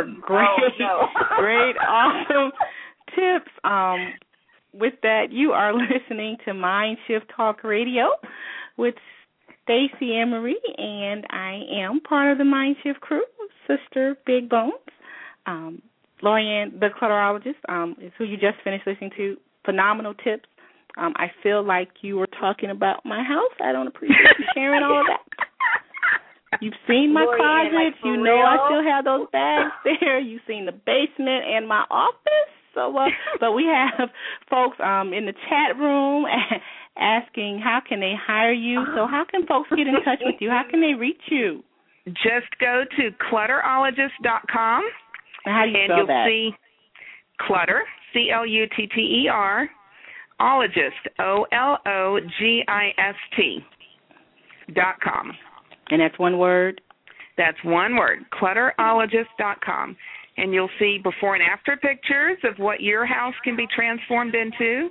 great, awesome tips. With that, you are listening to Mind Shift Talk Radio with Stacey Ann Marie, and I am part of the Mind Shift crew, Sister Big Bones. Lorianne, the Clutterologist, is who you just finished listening to. Phenomenal tips. I feel like you were talking about my house. I don't appreciate you sharing all of that. You've seen my closet. You know I still have those bags there. You've seen the basement and my office. So, but we have folks in the chat room asking how can they hire you. So how can folks get in touch with you? How can they reach you? Just go to clutterologist.com. How do you spell that? And you'll see Clutter, C-L-U-T-T-E-R, Ologist, OLOGIST.com. And that's one word? That's one word, clutterologist.com. And you'll see before and after pictures of what your house can be transformed into,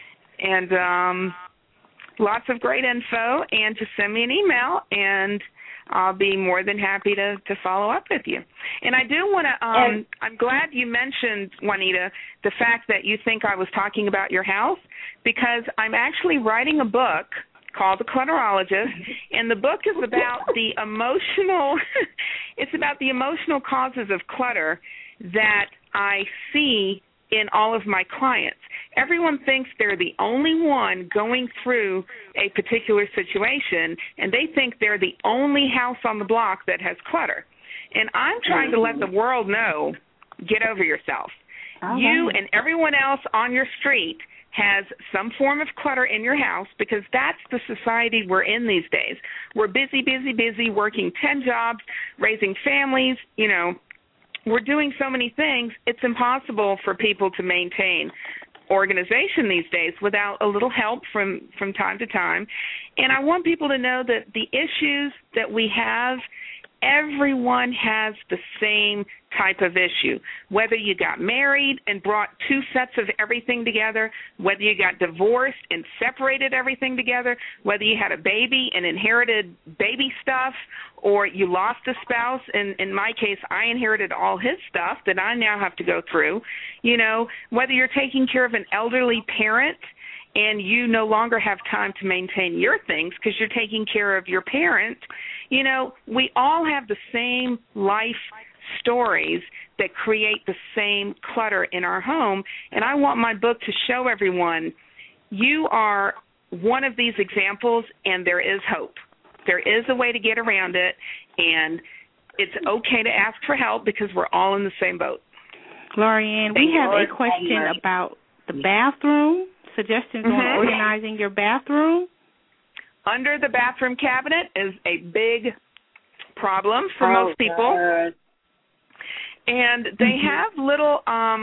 and lots of great info. And just send me an email, and I'll be more than happy to follow up with you. And I do want to, I'm glad you mentioned, Juanita, the fact that you think I was talking about your house, because I'm actually writing a book called The Clutterologist, and the book is about the emotional, it's about the emotional causes of clutter that I see in all of my clients. Everyone thinks they're the only one going through a particular situation, and they think they're the only house on the block that has clutter. And I'm trying to let the world know, get over yourself. You and everyone else on your street has some form of clutter in your house, because that's the society we're in these days. We're busy, working 10 jobs, raising families, we're doing so many things, it's impossible for people to maintain organization these days without a little help from time to time. And I want people to know that the issues that we have, everyone has the same type of issue. Whether you got married and brought 2 sets of everything together, whether you got divorced and separated everything together, whether you had a baby and inherited baby stuff, or you lost a spouse. In my case, I inherited all his stuff that I now have to go through. Whether you're taking care of an elderly parent and you no longer have time to maintain your things because you're taking care of your parent, we all have the same life stories that create the same clutter in our home. And I want my book to show everyone you are one of these examples, and there is hope. There is a way to get around it, and it's okay to ask for help because we're all in the same boat. Lorianne, we have a question about the bathroom, suggestions on organizing your bathroom. under the bathroom cabinet is a big problem for most people. God. And they have little,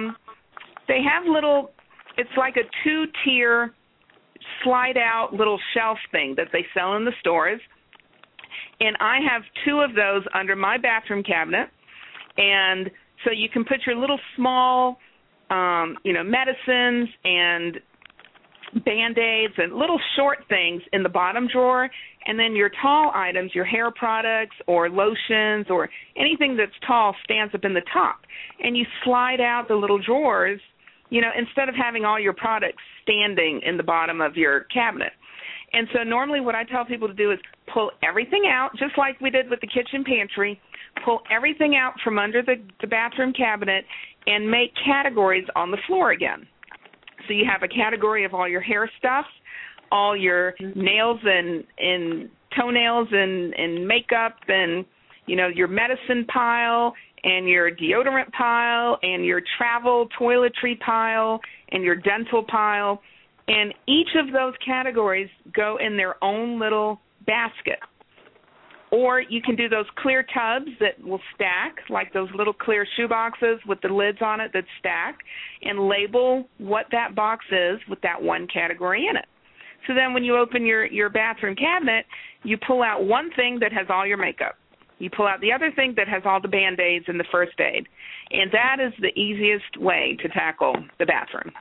it's like a 2-tier slide-out little shelf thing that they sell in the stores. And I have 2 of those under my bathroom cabinet. And so you can put your little small, medicines and Band-Aids and little short things in the bottom drawer, and then your tall items, your hair products or lotions or anything that's tall stands up in the top. And you slide out the little drawers, instead of having all your products standing in the bottom of your cabinet. And so normally what I tell people to do is pull everything out, just like we did with the kitchen pantry, pull everything out from under the bathroom cabinet and make categories on the floor again. So you have a category of all your hair stuff, all your nails and toenails and makeup and, your medicine pile and your deodorant pile and your travel toiletry pile and your dental pile. And each of those categories go in their own little basket. Or you can do those clear tubs that will stack, like those little clear shoe boxes with the lids on it that stack, and label what that box is with that one category in it. So then when you open your bathroom cabinet, you pull out one thing that has all your makeup. You pull out the other thing that has all the Band-Aids and the first aid. And that is the easiest way to tackle the bathroom.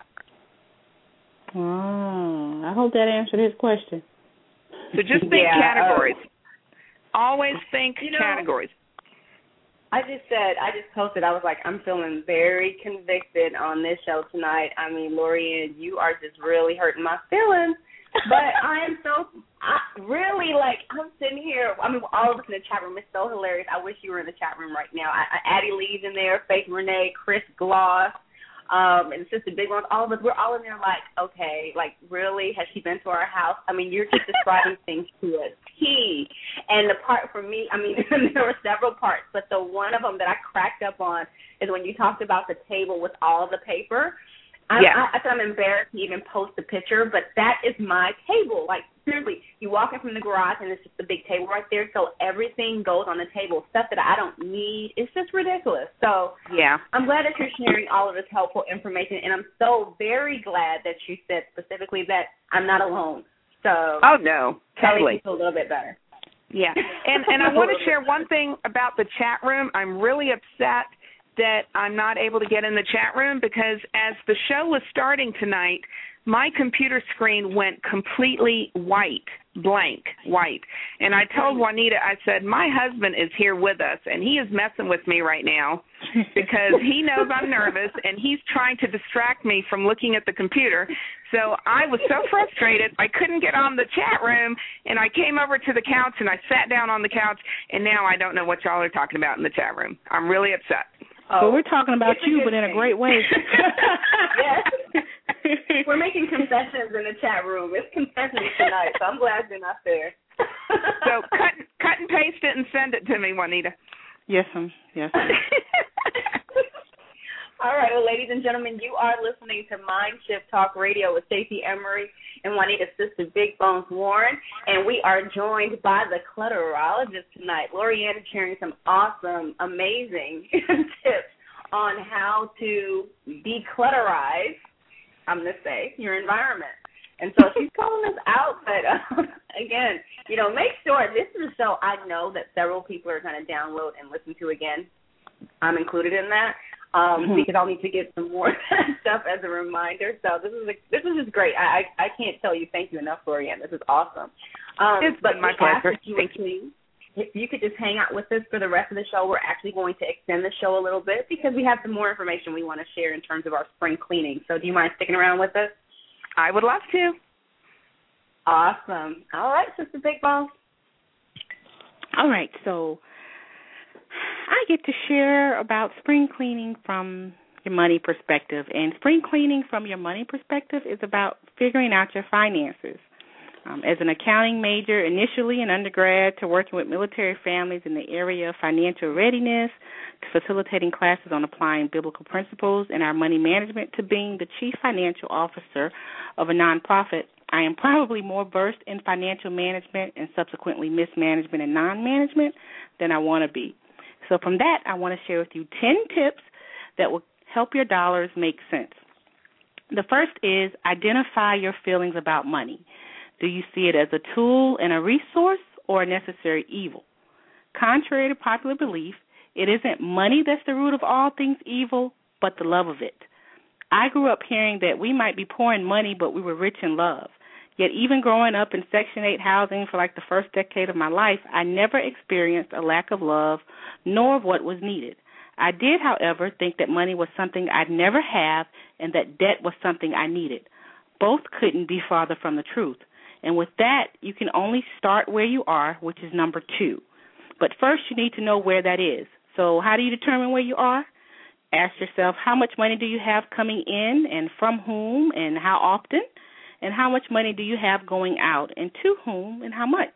Oh, I hope that answered his question. So just think categories. Always think categories. I just posted, I was like, I'm feeling very convicted on this show tonight. I mean, Lori-Ann, you are just really hurting my feelings. But I'm sitting here. I mean, all of us in the chat room. It's so hilarious. I wish you were in the chat room right now. Addie Lee's in there, Faith Renee, Chris Gloss, and Sister Big Ones. All of us, we're all in there like, okay, like really, has she been to our house? I mean, you're just describing things to a T. And the part for me, I mean, there were several parts, but the one of them that I cracked up on is when you talked about the table with all the paper. I said I'm embarrassed to even post the picture, but that is my table. Like, seriously, you walk in from the garage, and it's just a big table right there, so everything goes on the table, stuff that I don't need. It's just ridiculous. So I'm glad that you're sharing all of this helpful information, and I'm so very glad that you said specifically that I'm not alone. So no, totally. That makes me feel a little bit better. Yeah, and I want to share one thing about the chat room. I'm really upset that I'm not able to get in the chat room because as the show was starting tonight, my computer screen went completely blank white. And I told Juanita, I said, my husband is here with us, and he is messing with me right now because he knows I'm nervous, and he's trying to distract me from looking at the computer. So I was so frustrated, I couldn't get on the chat room, and I came over to the couch, and I sat down on the couch, and now I don't know what y'all are talking about in the chat room. I'm really upset. Well, we're talking about you, but in a great way. Yes. We're making confessions in the chat room. It's confessions tonight, so I'm glad you're not there. So cut and paste it and send it to me, Juanita. Yes, ma'am. Yes, ma'am. All right, well, ladies and gentlemen, you are listening to Mind Shift Talk Radio with Stacey Emery and Juanita's sister, Big Bones Warren, and we are joined by the clutterologist tonight. Lori-Ann is sharing some awesome, amazing tips on how to declutterize, I'm going to say, your environment. And so she's calling us out, but again, make sure this is a show I know that several people are going to download and listen to again. I'm included in that. Because I'll need to get some more stuff as a reminder. So this is just great. I can't tell you thank you enough, Lori-Ann. This is awesome. It's been my pleasure. Thank you. If you could just hang out with us for the rest of the show, we're actually going to extend the show a little bit because we have some more information we want to share in terms of our spring cleaning. So do you mind sticking around with us? I would love to. Awesome. All right, Sister Big Bones. All right, so I get to share about spring cleaning from your money perspective. And spring cleaning from your money perspective is about figuring out your finances. As an accounting major, initially in undergrad, to working with military families in the area of financial readiness, to facilitating classes on applying biblical principles in our money management, to being the chief financial officer of a nonprofit, I am probably more versed in financial management and subsequently mismanagement and non-management than I want to be. So from that, I want to share with you 10 tips that will help your dollars make sense. The first is identify your feelings about money. Do you see it as a tool and a resource or a necessary evil? Contrary to popular belief, it isn't money that's the root of all things evil, but the love of it. I grew up hearing that we might be poor in money, but we were rich in love. Yet even growing up in Section 8 housing for like the first decade of my life, I never experienced a lack of love nor of what was needed. I did, however, think that money was something I'd never have and that debt was something I needed. Both couldn't be farther from the truth. And with that, you can only start where you are, which is number 2. But first, you need to know where that is. So how do you determine where you are? Ask yourself, how much money do you have coming in and from whom and how often? And how much money do you have going out and to whom and how much?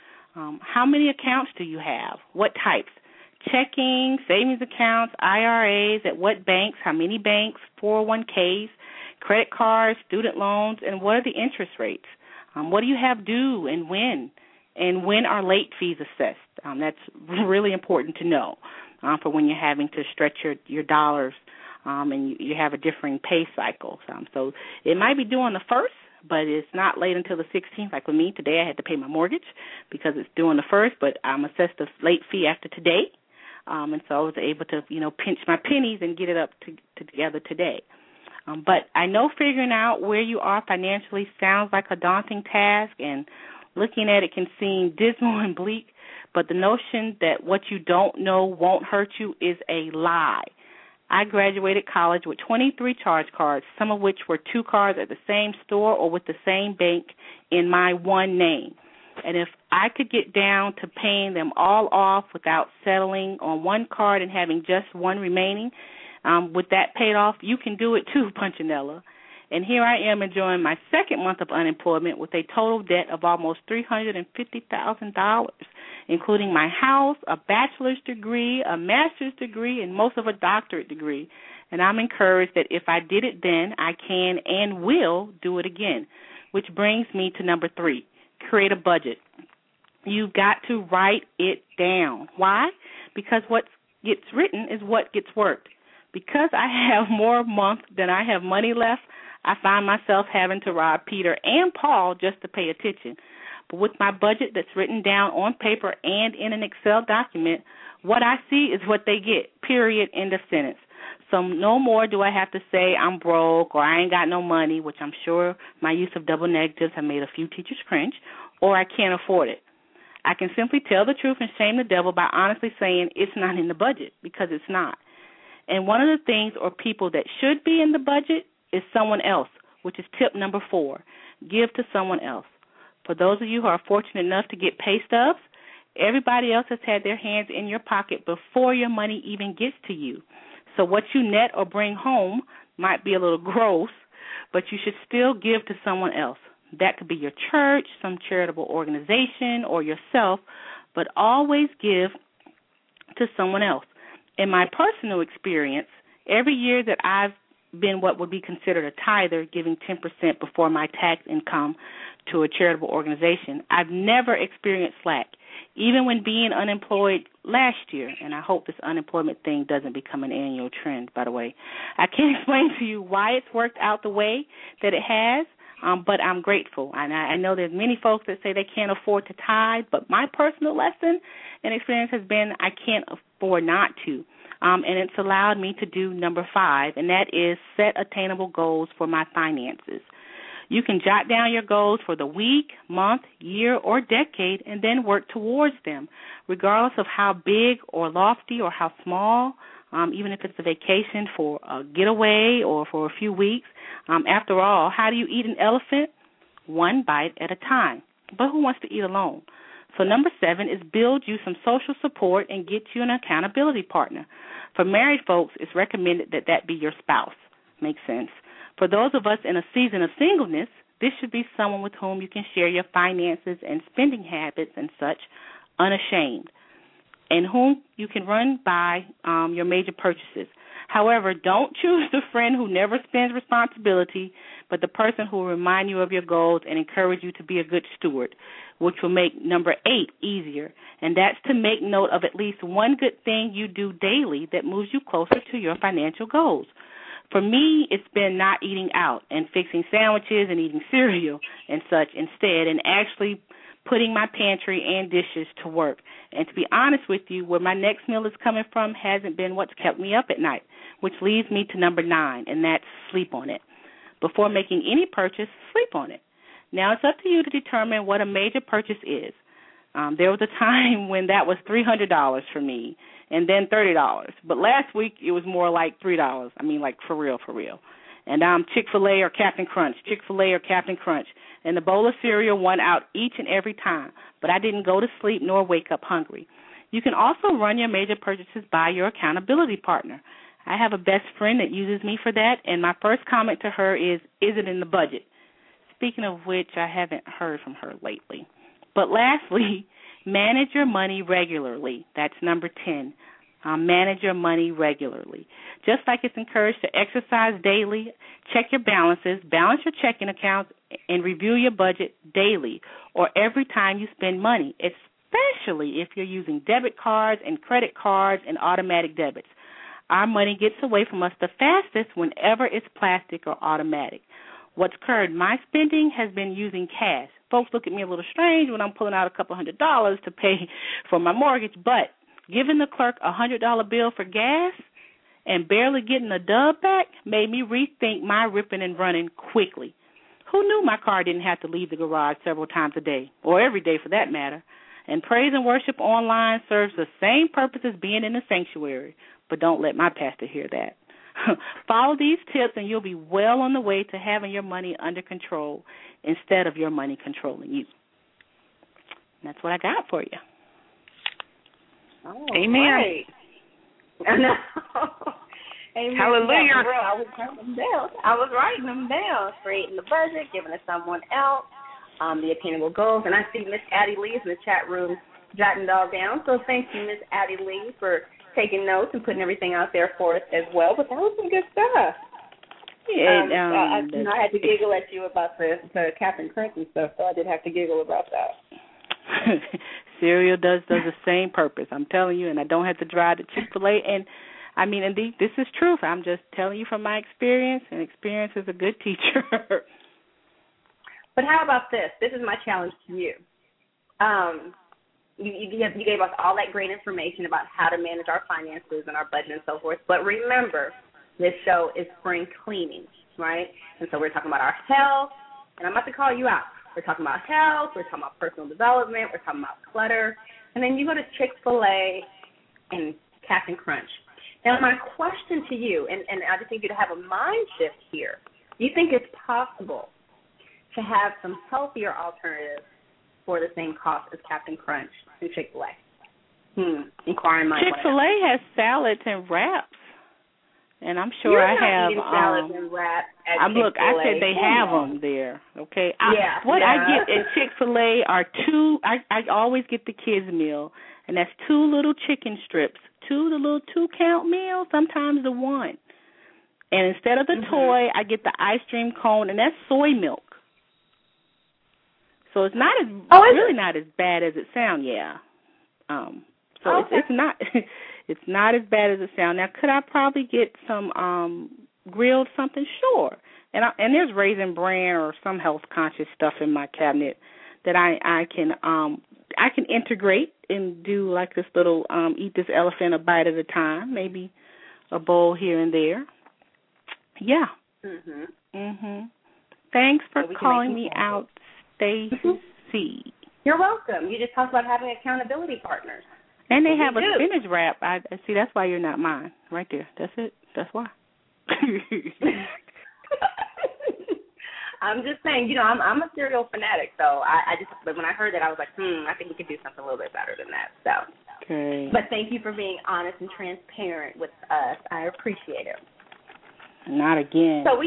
How many accounts do you have? What types? Checking, savings accounts, IRAs, at what banks, how many banks, 401ks, credit cards, student loans, and what are the interest rates? What do you have due and when? And when are late fees assessed? That's really important to know for when you're having to stretch your dollars and you have a differing pay cycle. So it might be due on the 1st, but it's not late until the 16th. Like with me, today I had to pay my mortgage because it's due on the 1st, but I'm assessed a late fee after today. And so I was able to, pinch my pennies and get it up together today. But I know figuring out where you are financially sounds like a daunting task, and looking at it can seem dismal and bleak, but the notion that what you don't know won't hurt you is a lie. I graduated college with 23 charge cards, some of which were 2 cards at the same store or with the same bank in my one name. And if I could get down to paying them all off without settling on one card and having just one remaining, with that paid off, you can do it too, Punchinella. And here I am enjoying my 2nd month of unemployment with a total debt of almost $350,000, including my house, a bachelor's degree, a master's degree, and most of a doctorate degree. And I'm encouraged that if I did it then, I can and will do it again, which brings me to number 3, create a budget. You've got to write it down. Why? Because what gets written is what gets worked. Because I have more month than I have money left, I find myself having to rob Peter and Paul just to pay attention. But with my budget that's written down on paper and in an Excel document, what I see is what they get, period, end of sentence. So no more do I have to say I'm broke or I ain't got no money, which I'm sure my use of double negatives have made a few teachers cringe, or I can't afford it. I can simply tell the truth and shame the devil by honestly saying it's not in the budget, because it's not. And one of the things or people that should be in the budget is someone else, which is tip number 4, give to someone else. For those of you who are fortunate enough to get pay stubs, everybody else has had their hands in your pocket before your money even gets to you. So what you net or bring home might be a little gross, but you should still give to someone else. That could be your church, some charitable organization, or yourself, but always give to someone else. In my personal experience, every year that I've been what would be considered a tither, giving 10% before my tax income to a charitable organization, I've never experienced slack, even when being unemployed last year. And I hope this unemployment thing doesn't become an annual trend, by the way. I can't explain to you why it's worked out the way that it has, but I'm grateful. And I know there's many folks that say they can't afford to tithe, but my personal lesson and experience has been I can't afford not to. And it's allowed me to do number 5, and that is set attainable goals for my finances. You can jot down your goals for the week, month, year, or decade, and then work towards them, regardless of how big or lofty or how small, even if it's a vacation for a getaway or for a few weeks. After all, how do you eat an elephant? One bite at a time. But who wants to eat alone? So number 7 is build you some social support and get you an accountability partner. For married folks, it's recommended that that be your spouse. Makes sense. For those of us in a season of singleness, this should be someone with whom you can share your finances and spending habits and such unashamed, and whom you can run by your major purchases. However, don't choose the friend who never spends responsibility but the person who will remind you of your goals and encourage you to be a good steward, which will make number 8 easier, and that's to make note of at least one good thing you do daily that moves you closer to your financial goals. For me, it's been not eating out and fixing sandwiches and eating cereal and such instead, and actually putting my pantry and dishes to work. And to be honest with you, where my next meal is coming from hasn't been what's kept me up at night, which leads me to number 9, and that's sleep on it. Before making any purchase, sleep on it. Now, it's up to you to determine what a major purchase is. There was a time when that was $300 for me, and then $30. But last week it was more like $3. I mean, like for real. And Chick-fil-A or Captain Crunch, Chick-fil-A or Captain Crunch. And the bowl of cereal won out each and every time. But I didn't go to sleep nor wake up hungry. You can also run your major purchases by your accountability partner. I have a best friend that uses me for that, and my first comment to her is it in the budget? Speaking of which, I haven't heard from her lately. But lastly, manage your money regularly. That's number 10. Manage your money regularly. Just like it's encouraged to exercise daily, check your balances, balance your checking accounts, and review your budget daily or every time you spend money, especially if you're using debit cards and credit cards and automatic debits. Our money gets away from us the fastest whenever it's plastic or automatic. What's curbed my spending has been using cash. Folks look at me a little strange when I'm pulling out a couple $100s to pay for my mortgage, but giving the clerk a $100 bill for gas and barely getting a dub back made me rethink my ripping and running quickly. Who knew my car didn't have to leave the garage several times a day, or every day for that matter? And praise and worship online serves the same purpose as being in the sanctuary, but don't let my pastor hear that. Follow these tips and you'll be well on the way to having your money under control instead of your money controlling you. And that's what I got for you. Oh, amen. Amen. Hallelujah. I was writing them down, creating the budget, giving it to someone else, the attainable goals. And I see Miss Addie Lee is in the chat room jotting it all down. So thank you, Miss Addie Lee, for taking notes and putting everything out there for us as well. But that was some good stuff. Yeah, I had to giggle at you about the Captain Crunch and stuff, so I did have to giggle about that. Cereal does the same purpose, I'm telling you, and I don't have to drive to Chick-fil-A. And, I mean, indeed, this is truth. I'm just telling you from my experience, and experience is a good teacher. But how about this? This is my challenge to you. You gave us all that great information about how to manage our finances and our budget and so forth. But remember, this show is spring cleaning, right? And so we're talking about our health, and I'm about to call you out. We're talking about health. We're talking about personal development. We're talking about clutter. And then you go to Chick-fil-A and Captain Crunch. Now, my question to you, and I just need you to have a mind shift here. Do you think it's possible to have some healthier alternatives for the same cost as Captain Crunch and Chick-fil-A? Inquiring mind. Chick-fil-A has salads and wraps, and I'm sure You're I not have. eating salads and wraps at Look, I Chick-fil-A. said they have them there. Okay. Yeah. I get at Chick-fil-A are two. I always get the kids meal, and that's 2 little chicken strips, the little 2-count meal, sometimes the 1. And instead of the toy, I get the ice cream cone, and that's soy milk. So it's not not as bad as it sounds. Yeah. It's not it's not as bad as it sounds. Now, could I probably get some grilled something? Sure. And there's Raisin Bran or some health conscious stuff in my cabinet that I can integrate and do like this little eat this elephant a bite at a time, maybe a bowl here and there. Yeah. Thanks for calling me out, Stacy. You're welcome. You just talked about having accountability partners. And they have a spinach wrap. I see. That's why you're not mine. Right there. That's it. That's why. I'm just saying, I'm a cereal fanatic, so but when I heard that, I was like, I think we could do something a little bit better than that. So, okay. But thank you for being honest and transparent with us. I appreciate it. Not again. So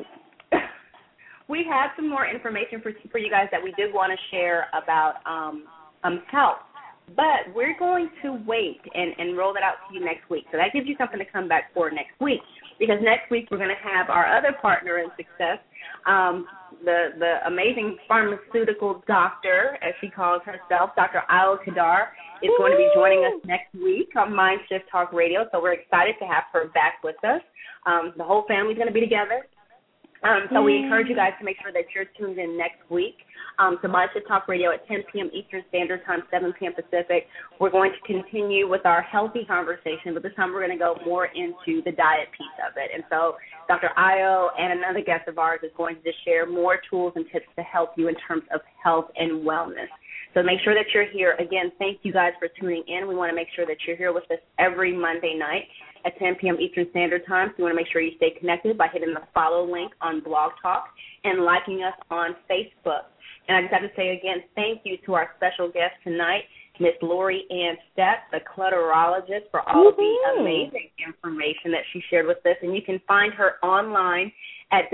we have some more information for you guys that we did want to share about health, but we're going to wait and roll that out to you next week. So that gives you something to come back for next week. because next week we're going to have our other partner in success, the amazing pharmaceutical doctor, as she calls herself, Dr. Ayo Kadar, is going to be joining us next week on Mind Shift Talk Radio. So we're excited to have her back with us. The whole family's going to be together. So we encourage you guys to make sure that you're tuned in next week to Mind Shift Talk Radio at 10 p.m. Eastern Standard Time, 7 p.m. Pacific. We're going to continue with our healthy conversation, but this time we're going to go more into the diet piece of it. And so Dr. Ayo and another guest of ours is going to just share more tools and tips to help you in terms of health and wellness. So make sure that you're here. Again, thank you guys for tuning in. We want to make sure that you're here with us every Monday night at 10 p.m. Eastern Standard Time. So we want to make sure you stay connected by hitting the follow link on Blog Talk and liking us on Facebook. And I just have to say again, thank you to our special guest tonight, Miss Lori Ann Stepp, the clutterologist, for all of the amazing information that she shared with us. And you can find her online at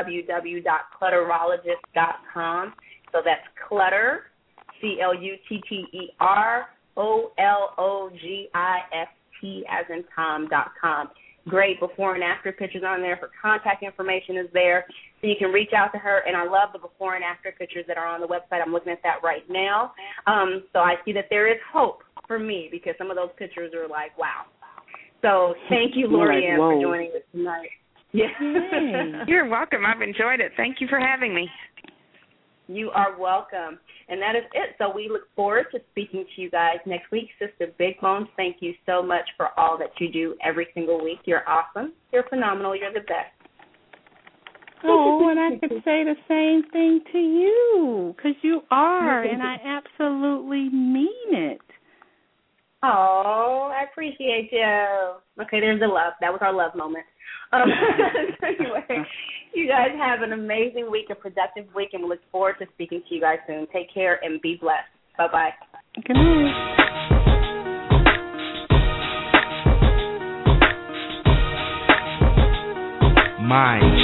www.clutterologist.com. So that's clutter, CLUTTEROLOGIST as in Tom.com. Great before and after pictures on there. Her contact information is there, so you can reach out to her. And I love the before and after pictures that are on the website. I'm looking at that right now. So I see that there is hope for me, because some of those pictures are like, wow. So thank you, Lori Ann, for joining us tonight. Yeah. You're welcome. I've enjoyed it. Thank you for having me. You are welcome. And that is it. So we look forward to speaking to you guys next week. Sister Big Bones, thank you so much for all that you do every single week. You're awesome. You're phenomenal. You're the best. Oh, and I could say the same thing to you, because you are, and I absolutely mean it. Oh, I appreciate you. Okay, there's the love. That was our love moment. Anyway, you guys have an amazing week, a productive week, and we look forward to speaking to you guys soon. Take care and be blessed. Bye-bye. Good night. Mind